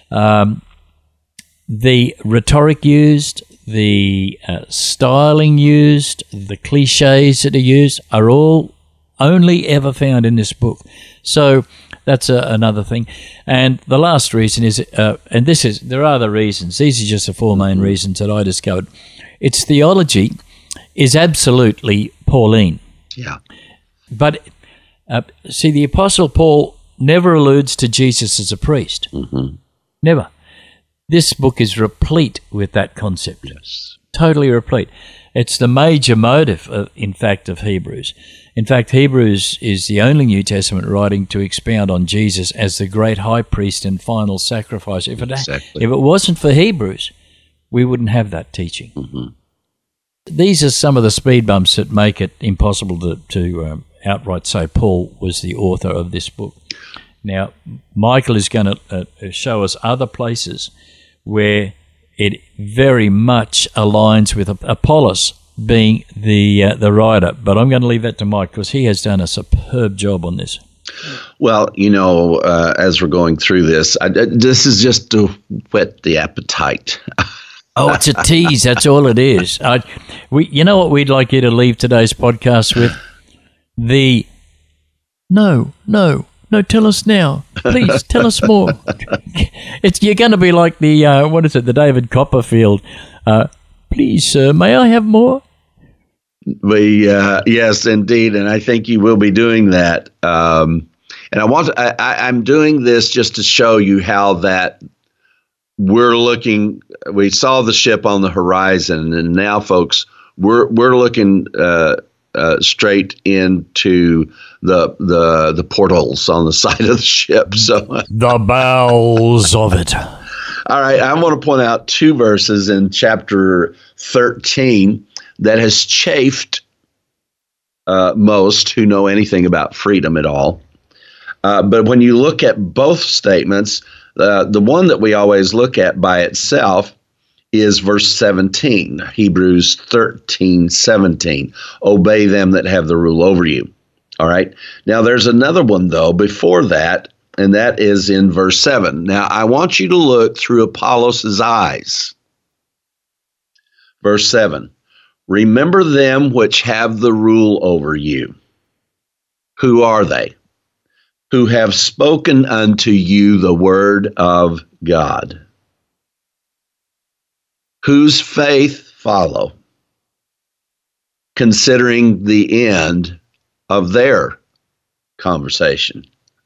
The rhetoric used, the styling used, the cliches that are used are all only ever found in this book. So that's another thing. And the last reason is, there are other reasons. These are just the four main reasons that I discovered. Its theology is absolutely Pauline. Yeah. But, see, the Apostle Paul never alludes to Jesus as a priest. Mm-hmm. Never. This book is replete with that concept. Yes. Totally replete. It's the major motive, in fact, of Hebrews. In fact, Hebrews is the only New Testament writing to expound on Jesus as the great high priest and final sacrifice. If it wasn't for Hebrews, we wouldn't have that teaching. Mm-hmm. These are some of the speed bumps that make it impossible to outright say Paul was the author of this book. Now, Michael is going to show us other places where it very much aligns with Apollos being the writer. But I'm going to leave that to Mike because he has done a superb job on this. Well, as we're going through this, this is just to whet the appetite. Oh, it's a tease. That's all it is. You know what we'd like you to leave today's podcast with? No, tell us now. Please, tell us more. You're going to be like the David Copperfield. Please, sir, may I have more? Yes, indeed, and I think you will be doing that. And I'm doing this just to show you how that we're looking. We saw the ship on the horizon, and now, folks, we're looking straight into the portholes on the side of the ship. So the bowels of it. All right, I want to point out two verses in chapter 13 that has chafed most who know anything about freedom at all. But when you look at both statements, the one that we always look at by itself is verse 17, Hebrews 13:17. Obey them that have the rule over you. All right. Now, there's another one, though, before that, and that is in verse 7. Now, I want you to look through Apollos' eyes. Verse 7. Remember them which have the rule over you. Who are they? Who have spoken unto you the word of God. Whose faith follow, considering the end of their conversation.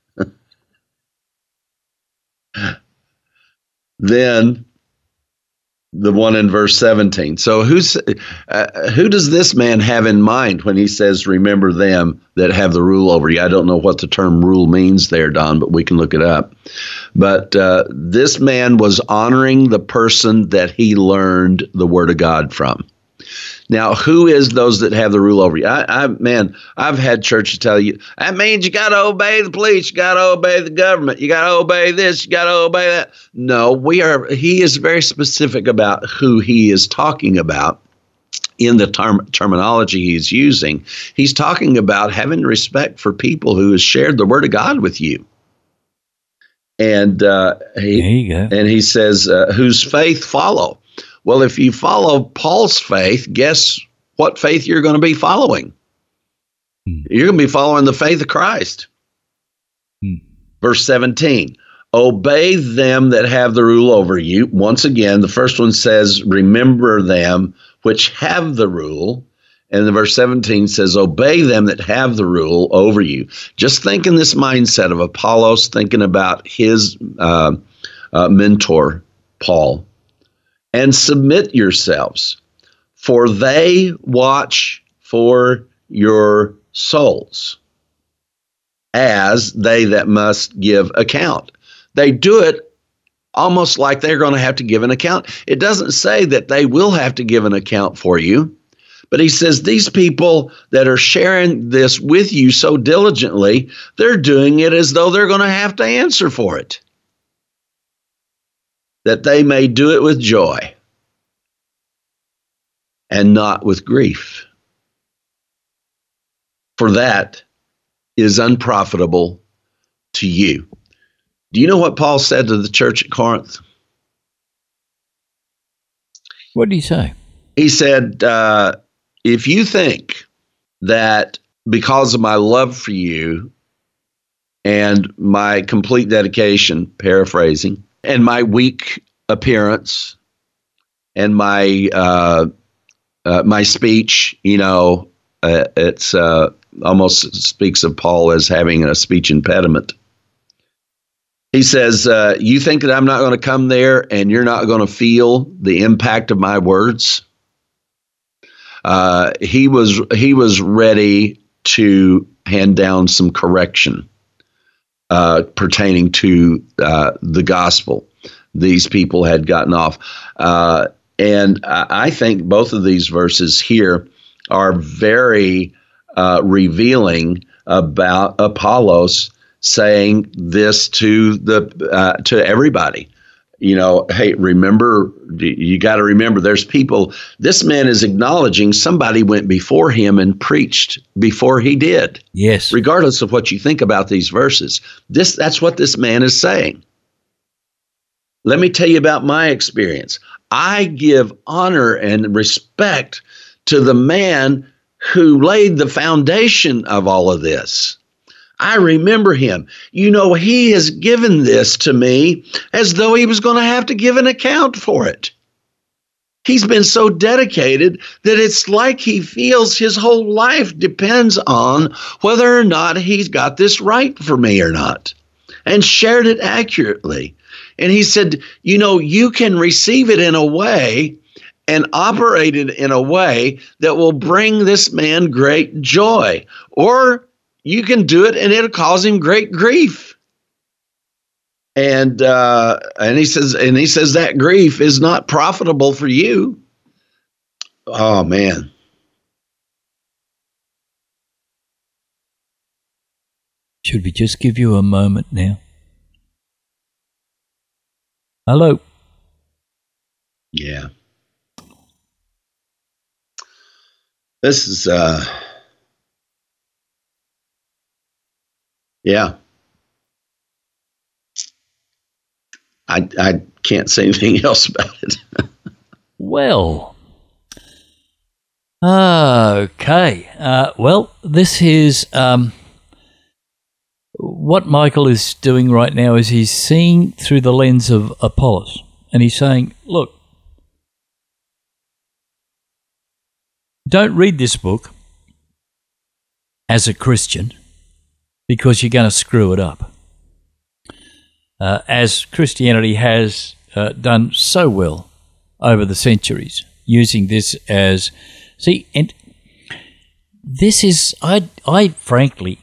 Then the one in verse 17. So who does this man have in mind when he says, remember them that have the rule over you? I don't know what the term rule means there, Don, but we can look it up. But this man was honoring the person that he learned the word of God from. Now, who is those that have the rule over you? I've had churches tell you, that means you got to obey the police, you got to obey the government, you got to obey this, you got to obey that. No, he is very specific about who he is talking about in the terminology he's using. He's talking about having respect for people who has shared the word of God with you. And he says, whose faith follow. Well, if you follow Paul's faith, guess what faith you're going to be following? You're going to be following the faith of Christ. Verse 17, obey them that have the rule over you. Once again, the first one says, remember them which have the rule. And the verse 17 says, obey them that have the rule over you. Just think in this mindset of Apollos, thinking about his mentor, Paul. And submit yourselves, for they watch for your souls, as they that must give account. They do it almost like they're going to have to give an account. It doesn't say that they will have to give an account for you, but he says these people that are sharing this with you so diligently, they're doing it as though they're going to have to answer for it, that they may do it with joy and not with grief. For that is unprofitable to you. Do you know what Paul said to the church at Corinth? What did he say? He said, if you think that because of my love for you and my complete dedication, paraphrasing, and my weak appearance and my speech, it's almost speaks of Paul as having a speech impediment. He says, you think that I'm not going to come there and you're not going to feel the impact of my words? He was ready to hand down some correction pertaining to the gospel. These people had gotten off. And I think both of these verses here are very revealing about Apollos saying this to everybody. Hey, remember, you got to remember there's people. This man is acknowledging somebody went before him and preached before he did. Yes. Regardless of what you think about these verses, that's what this man is saying. Let me tell you about my experience. I give honor and respect to the man who laid the foundation of all of this. I remember him. He has given this to me as though he was going to have to give an account for it. He's been so dedicated that it's like he feels his whole life depends on whether or not he's got this right for me or not, and shared it accurately. And he said, you can receive it in a way and operate it in a way that will bring this man great joy, or you can do it and it'll cause him great grief. And he says that grief is not profitable for you. Oh man. Should we just give you a moment now? Hello. Yeah. This is yeah. I can't say anything else about it. Well, okay. Well, this is what Michael is doing right now is he's seeing through the lens of Apollos, and he's saying, look, don't read this book as a Christian because you're going to screw it up. As Christianity has done so well over the centuries, using this as, and this is, I frankly,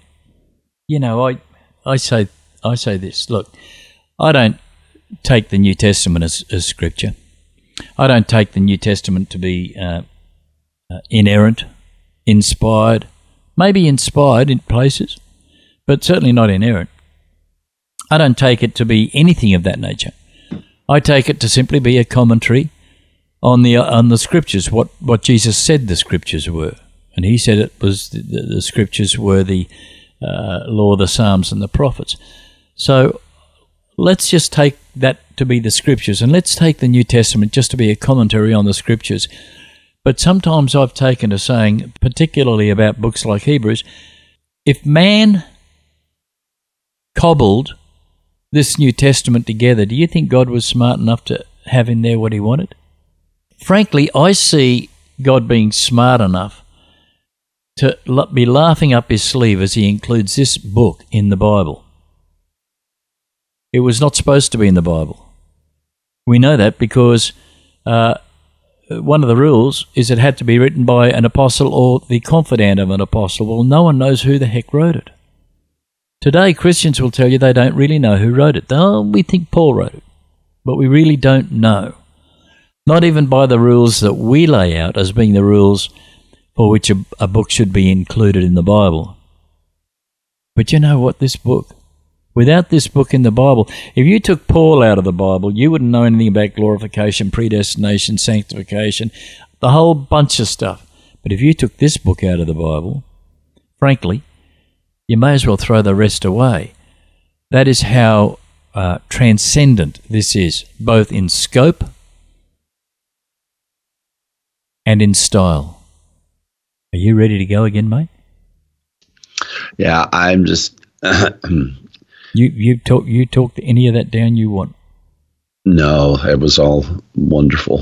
I say this, look, I don't take the New Testament as scripture. I don't take the New Testament to be inerrant, inspired, maybe inspired in places, but certainly not inerrant. I don't take it to be anything of that nature. I take it to simply be a commentary on the Scriptures, what Jesus said the Scriptures were. And he said it was the Scriptures were the law, the Psalms, and the prophets. So let's just take that to be the Scriptures, and let's take the New Testament just to be a commentary on the Scriptures. But sometimes I've taken to saying, particularly about books like Hebrews, if man cobbled this New Testament together, do you think God was smart enough to have in there what he wanted? Frankly, I see God being smart enough to be laughing up his sleeve as he includes this book in the Bible. It was not supposed to be in the Bible. We know that because one of the rules is it had to be written by an apostle or the confidant of an apostle. Well, no one knows who the heck wrote it. Today, Christians will tell you they don't really know who wrote it. Oh, we think Paul wrote it, but we really don't know. Not even by the rules that we lay out as being the rules for which a book should be included in the Bible. But you know what, this book, without this book in the Bible, if you took Paul out of the Bible, you wouldn't know anything about glorification, predestination, sanctification, the whole bunch of stuff. But if you took this book out of the Bible, frankly, you may as well throw the rest away. That is how transcendent this is, both in scope and in style. Are you ready to go again, mate? Yeah, I'm just... You talked any of that down you want? No, it was all wonderful.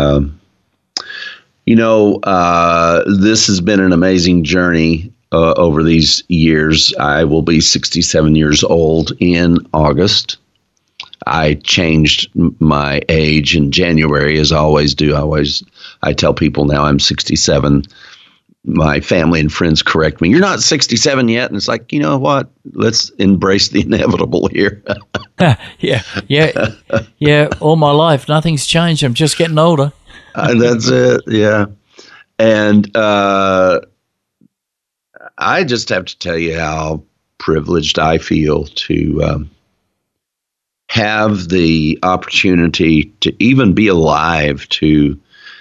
This has been an amazing journey over these years. I will be 67 years old in August. I changed my age in January, as I always do. I tell people now I'm 67. My family and friends correct me. You're not 67 yet. And it's like, you know what? Let's embrace the inevitable here. Yeah. All my life, nothing's changed. I'm just getting older. That's it. Yeah. And I just have to tell you how privileged I feel to have the opportunity to even be alive, to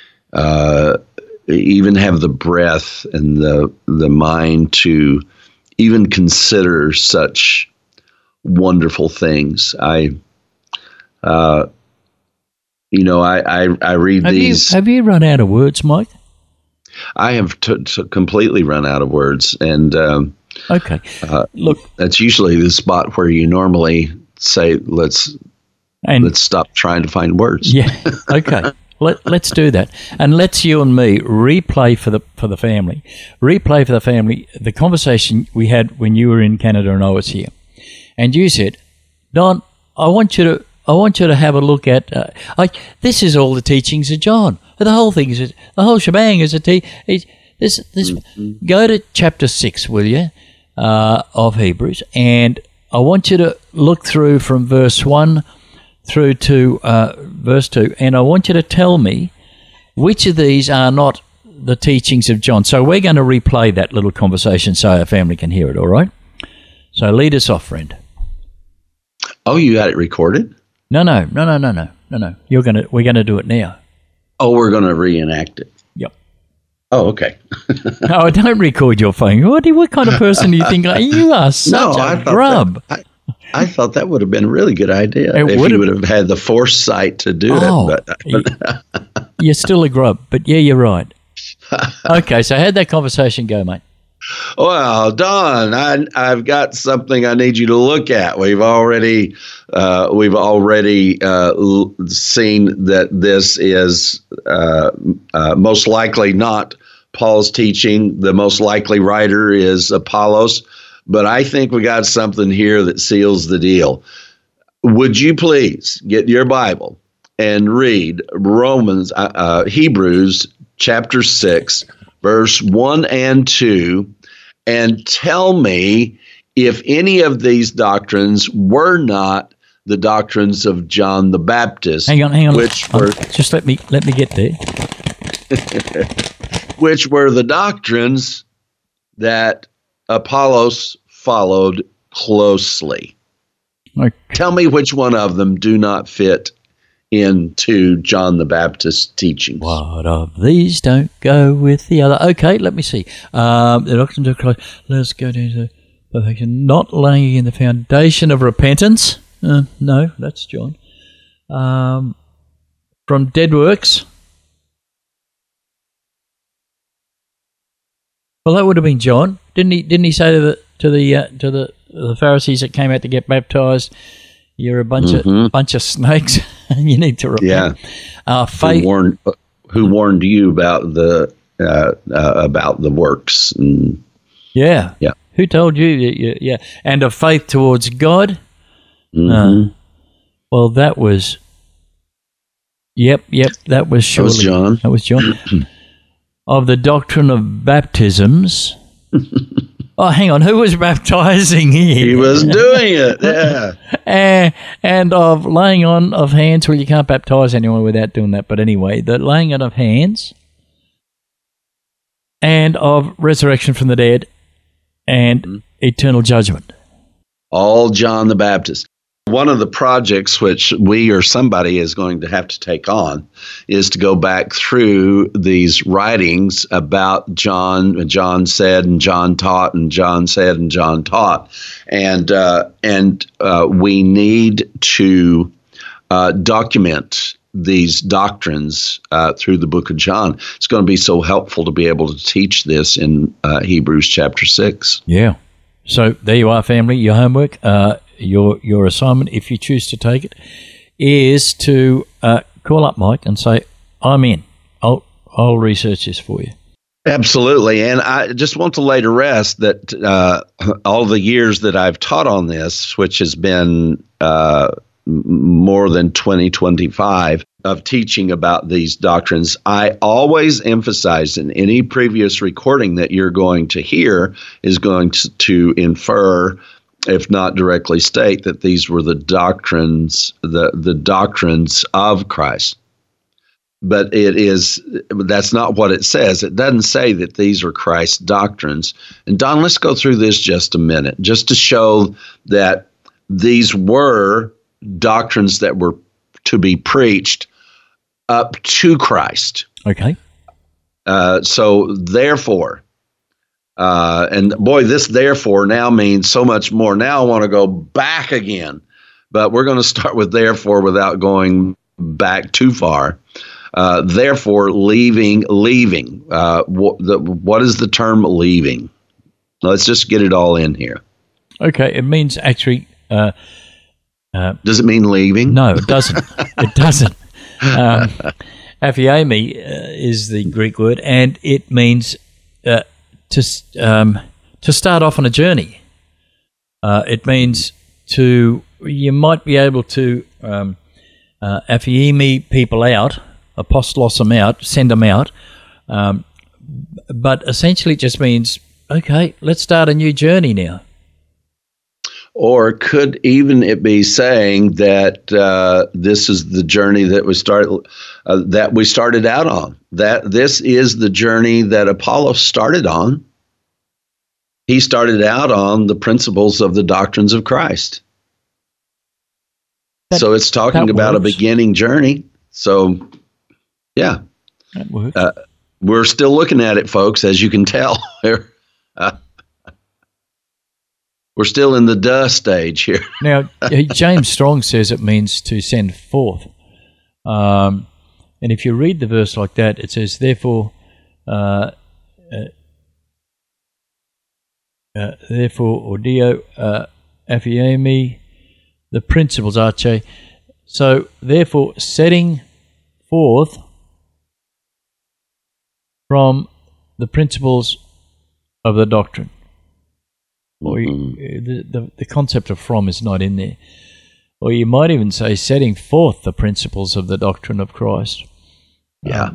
even have the breath and the mind to even consider such wonderful things. I read these. Have you run out of words, Mike? I have completely run out of words, and okay. Look, that's usually the spot where you normally say, "Let's stop trying to find words." Yeah. Okay. Let's do that, and let's you and me replay for the family the conversation we had when you were in Canada and I was here, and you said, "Don, I want you to have a look at this is all the teachings of John. The whole thing is the whole shebang is Go to chapter 6, will you, of Hebrews, and I want you to look through from verse 1 through to verse 2, and I want you to tell me which of these are not the teachings of John." So we're going to replay that little conversation so our family can hear it, all right? So lead us off, friend. Oh, you got it recorded? No. We're going to do it now. Oh, we're going to reenact it. Yep. Oh, okay. No, don't record your phone. What kind of person do you think? You are such a grub. I thought that would have been a really good idea if you would have had the foresight to do it. But you're still a grub, but yeah, you're right. Okay, so how'd that conversation go, mate? Well, Don, I've got something I need you to look at. We've already seen that this is most likely not Paul's teaching. The most likely writer is Apollos. But I think we got something here that seals the deal. Would you please get your Bible and read Hebrews chapter 6, verse 1 and 2, and tell me if any of these doctrines were not the doctrines of John the Baptist. Hang on. Which were just let me get there. which were the doctrines that Apollos followed closely. Okay. Tell me which one of them do not fit into John the Baptist's teachings. What of these don't go with the other? Okay, let me see. The doctrines of Christ. Let's go to perfection. Not laying in the foundation of repentance. No, that's John. From dead works. Well, that would have been John. Didn't he say to the Pharisees that came out to get baptized, "You're a bunch of snakes, and you need to repent." Yeah. Faith. Who warned you about the works? And, yeah. Who told you? Yeah. And of faith towards God. Well, that was. Yep. That was surely John. That was John. Of the doctrine of baptisms. Oh, hang on. Who was baptizing here? He was doing it, yeah. And of laying on of hands. Well, you can't baptize anyone without doing that. But anyway, the laying on of hands and of resurrection from the dead and eternal judgment. All John the Baptist. One of the projects which we or somebody is going to have to take on is to go back through these writings about John. John said, and John taught, and John said, and John taught, and we need to document these doctrines through the book of John. It's going to be so helpful to be able to teach this in Hebrews chapter 6. Yeah. So there you are, family. Your homework. Your assignment, if you choose to take it, is to call up Mike and say, "I'm in. I'll research this for you." Absolutely, and I just want to lay to rest that all the years that I've taught on this, which has been more than 25 of teaching about these doctrines, I always emphasize in any previous recording that you're going to hear is going to infer, if not directly state, that these were the doctrines, the doctrines of Christ. But that's not what it says. It doesn't say that these are Christ's doctrines. And Don, let's go through this just a minute, just to show that these were doctrines that were to be preached up to Christ. Okay. So therefore, and boy, this therefore now means so much more. Now I want to go back again, but we're going to start with therefore without going back too far. Therefore, leaving. What is the term leaving? Let's just get it all in here. Okay, it means actually. Does it mean leaving? No, it doesn't. It doesn't. Aphiemi is the Greek word, and it means to start off on a journey. It means you might be able to aphiemi people out, apostolos them out, send them out, but essentially it just means, okay, let's start a new journey now. Or could even it be saying that this is the journey that we started out on? That this is the journey that Apollos started on. He started out on the principles of the doctrines of Christ. So it's talking about a beginning journey. So, yeah, that works. We're still looking at it, folks, as you can tell. We're still in the duh stage here. Now, James Strong says it means to send forth. And if you read the verse like that, it says, therefore, ordio, aphiemi, the principles, arche. So, therefore, setting forth from the principles of the doctrine. Or the concept of from is not in there. Or you might even say setting forth the principles of the doctrine of Christ. Yeah.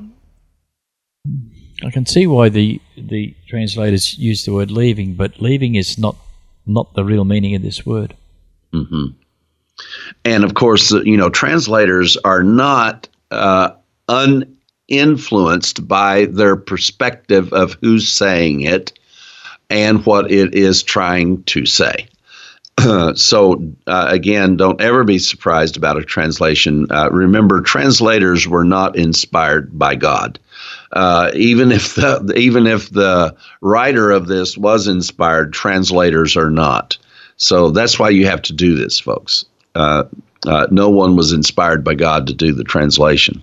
I can see why the translators use the word leaving, but leaving is not the real meaning of this word. Mm-hmm. And of course, translators are not influenced by their perspective of who's saying it and what it is trying to say. So, again, don't ever be surprised about a translation. Remember, translators were not inspired by God. Even if the writer of this was inspired, translators are not. So that's why you have to do this, folks. No one was inspired by God to do the translation.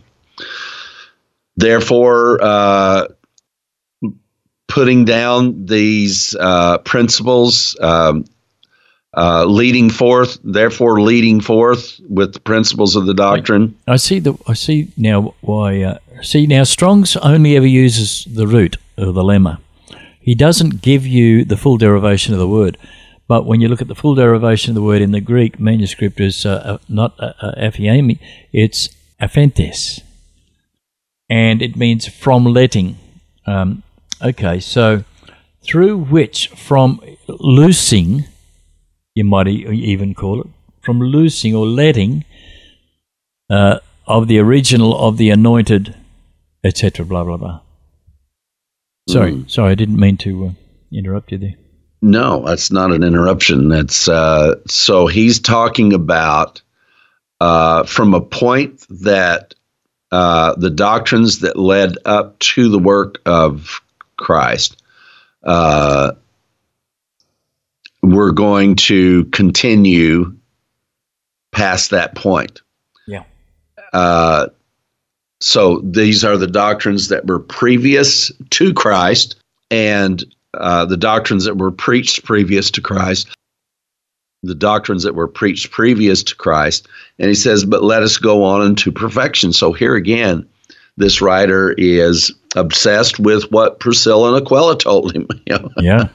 Therefore, putting down these principles, leading forth with the principles of the doctrine. I see now why. Now Strong's only ever uses the root or the lemma. He doesn't give you the full derivation of the word. But when you look at the full derivation of the word in the Greek manuscript, is not aphiemi, it's aphentes, and it means from letting. Okay, so through which, from loosing, you might even call it, from loosing or letting of the original of the anointed, etc., blah, blah, blah. Sorry, I didn't mean to interrupt you there. No, that's not an interruption. That's so he's talking about from a point that the doctrines that led up to the work of Christ we're going to continue past that point. Yeah. So these are the doctrines that were previous to Christ, and the doctrines that were preached previous to Christ. The doctrines that were preached previous to Christ. And he says, but let us go on into perfection. So here again, this writer is obsessed with what Priscilla and Aquila told him. Yeah.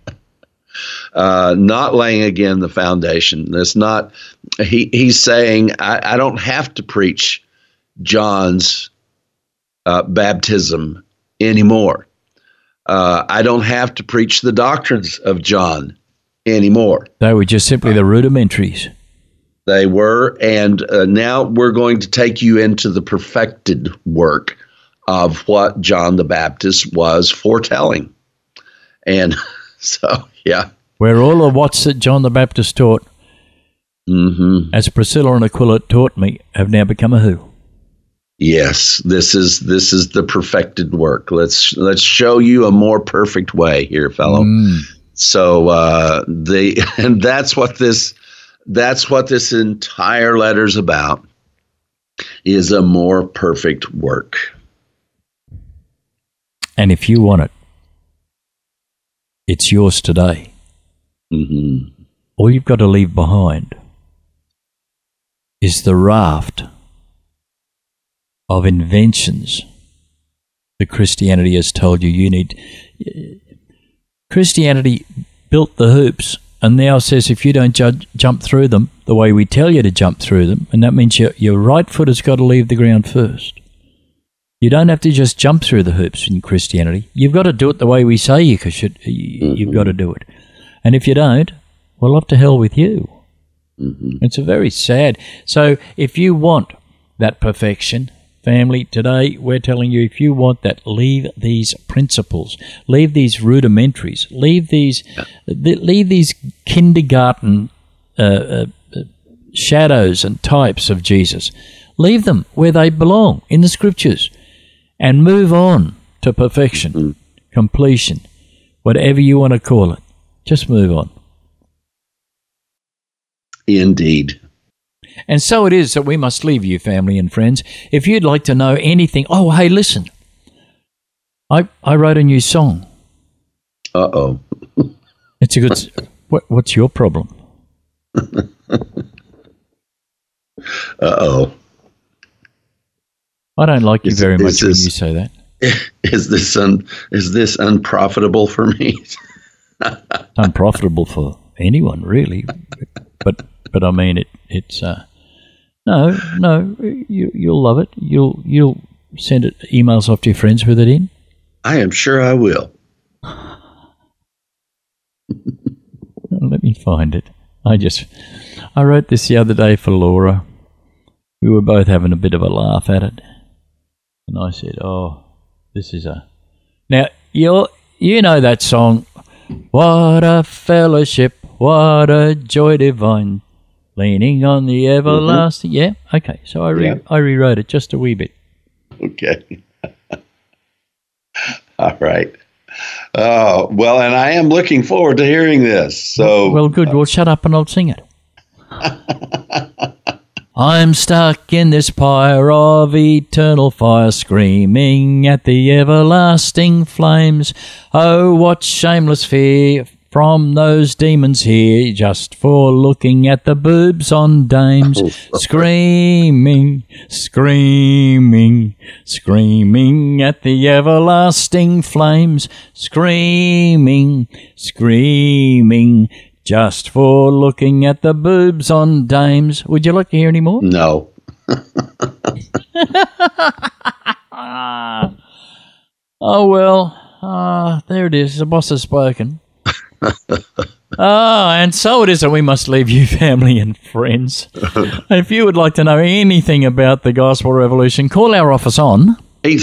Not laying again the foundation. That's not. He's saying I don't have to preach John's baptism anymore. I don't have to preach the doctrines of John anymore. They were just simply the rudimentaries. They were, and now we're going to take you into the perfected work of what John the Baptist was foretelling. And so, yeah. Where all of what's that John the Baptist taught, as Priscilla and Aquila taught me, have now become a who? Yes, this is the perfected work. Let's show you a more perfect way here, fellow. So and that's what this entire letter's about, is a more perfect work. And if you want it, it's yours today. All you've got to leave behind is the raft of inventions that Christianity has told you need. Christianity built the hoops and now says if you don't jump through them the way we tell you to jump through them, and that means your right foot has got to leave the ground first. You don't have to just jump through the hoops in Christianity. You've got to do it the way we say you should. You've got to do it. And if you don't, well, up to hell with you. It's a very sad. So if you want that perfection, family, today we're telling you, if you want that, leave these principles, leave these rudimentaries, leave these kindergarten shadows and types of Jesus. Leave them where they belong, in the Scriptures, and move on to perfection, completion, whatever you want to call it. Just move on. Indeed. And so it is that we must leave you, family and friends. If you'd like to know anything, oh, hey, listen. I wrote a new song. Uh-oh. It's a good... What's your problem? Uh-oh. I don't like you very much when you say that. Is this unprofitable for me? Unprofitable for anyone, really. But I mean, it's no. You'll love it. You'll send emails off to your friends with it in. I am sure I will. Let me find it. I wrote this the other day for Laura. We were both having a bit of a laugh at it. And I said, oh, this is a... Now, you know that song, what a fellowship, what a joy divine, leaning on the everlasting... Yeah? Okay, so I rewrote it just a wee bit. Okay. All right. Well, and I am looking forward to hearing this. So, well, good. Well, shut up and I'll sing it. I'm stuck in this pyre of eternal fire, screaming at the everlasting flames. Oh, what shameless fear from those demons here, just for looking at the boobs on dames. Screaming, screaming, screaming at the everlasting flames. Screaming, screaming, just for looking at the boobs on dames. Would you like to hear any more? No. Oh, well, there it is. The boss has spoken. And so it is that we must leave you, family and friends. If you would like to know anything about the Gospel Revolution, call our office on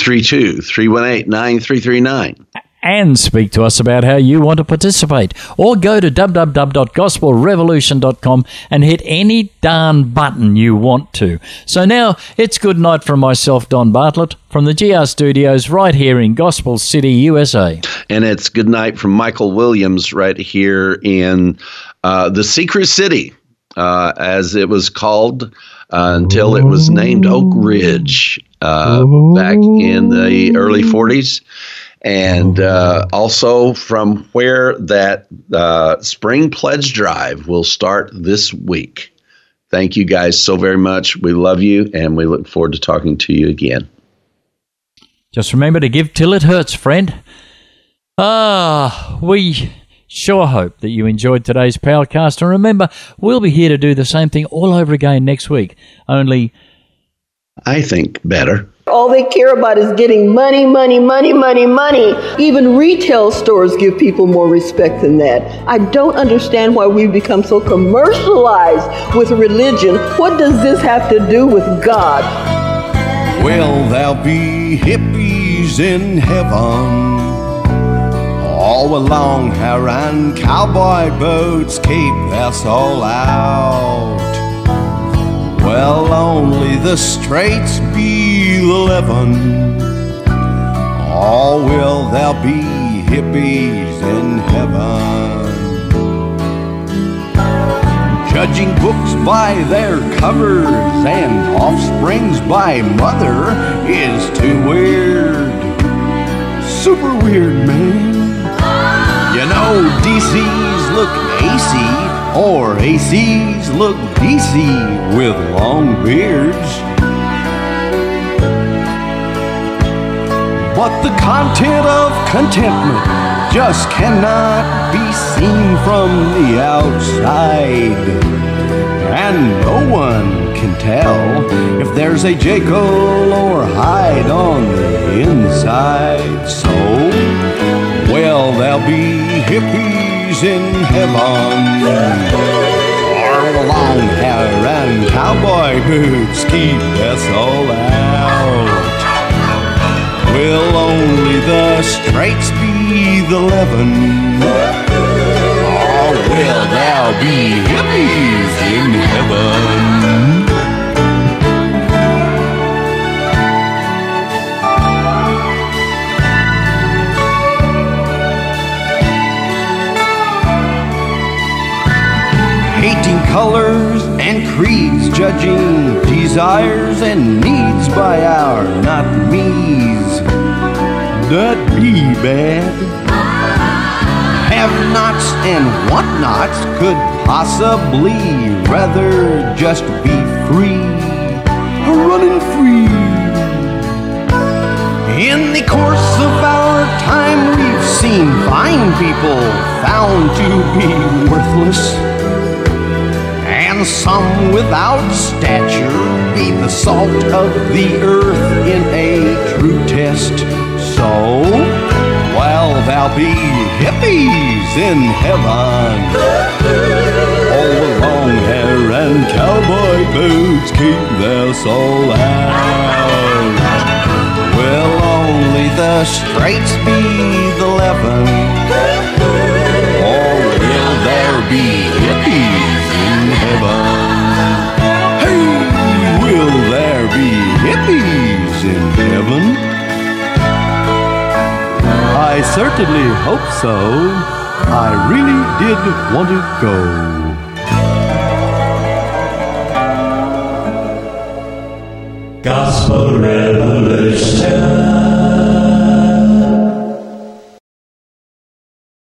832-318-9339. And speak to us about how you want to participate. Or go to www.gospelrevolution.com and hit any darn button you want to. So now, it's good night from myself, Don Bartlett, from the GR Studios right here in Gospel City, USA. And it's good night from Michael Williams right here in the Secret City, as it was called until it was named Oak Ridge back in the early 40s. And also from where that Spring Pledge Drive will start this week. Thank you guys so very much. We love you, and we look forward to talking to you again. Just remember to give till it hurts, friend. We sure hope that you enjoyed today's Powercast. And remember, we'll be here to do the same thing all over again next week. Only, I think, better. All they care about is getting money, money, money, money, money. Even retail stores give people more respect than that. I don't understand why we've become so commercialized with religion. What does this have to do with God? Well, there'll be hippies in heaven. All along her and cowboy boats keep their soul out. Well, only the straights be the leaven. Oh, will there be hippies in heaven? Judging books by their covers and offsprings by mother is too weird. Super weird, man. You know, DCs look AC, or ACs look DC with long beards. But the content of contentment just cannot be seen from the outside. And no one can tell if there's a Jekyll or Hyde on the inside. So, well, there'll be hippies in heaven. Our long hair and cowboy boots keep their soul out. Will only the straights be the leaven? Or will there be hippies in heaven? Hating colors and creeds, judging desires and needs by our not me's. That'd be bad. Have-nots and want-nots could possibly rather just be free, running free. In the course of our time, we've seen fine people found to be worthless, and some without stature be the salt of the earth in a true test. So, well, there'll be hippies in heaven. All the long hair and cowboy boots keep their soul out. only the straights be the leaven? Or will there be hippies in heaven? Hey, will there be hippies in heaven? I certainly hope so. I really did want to go. Gospel Revolution.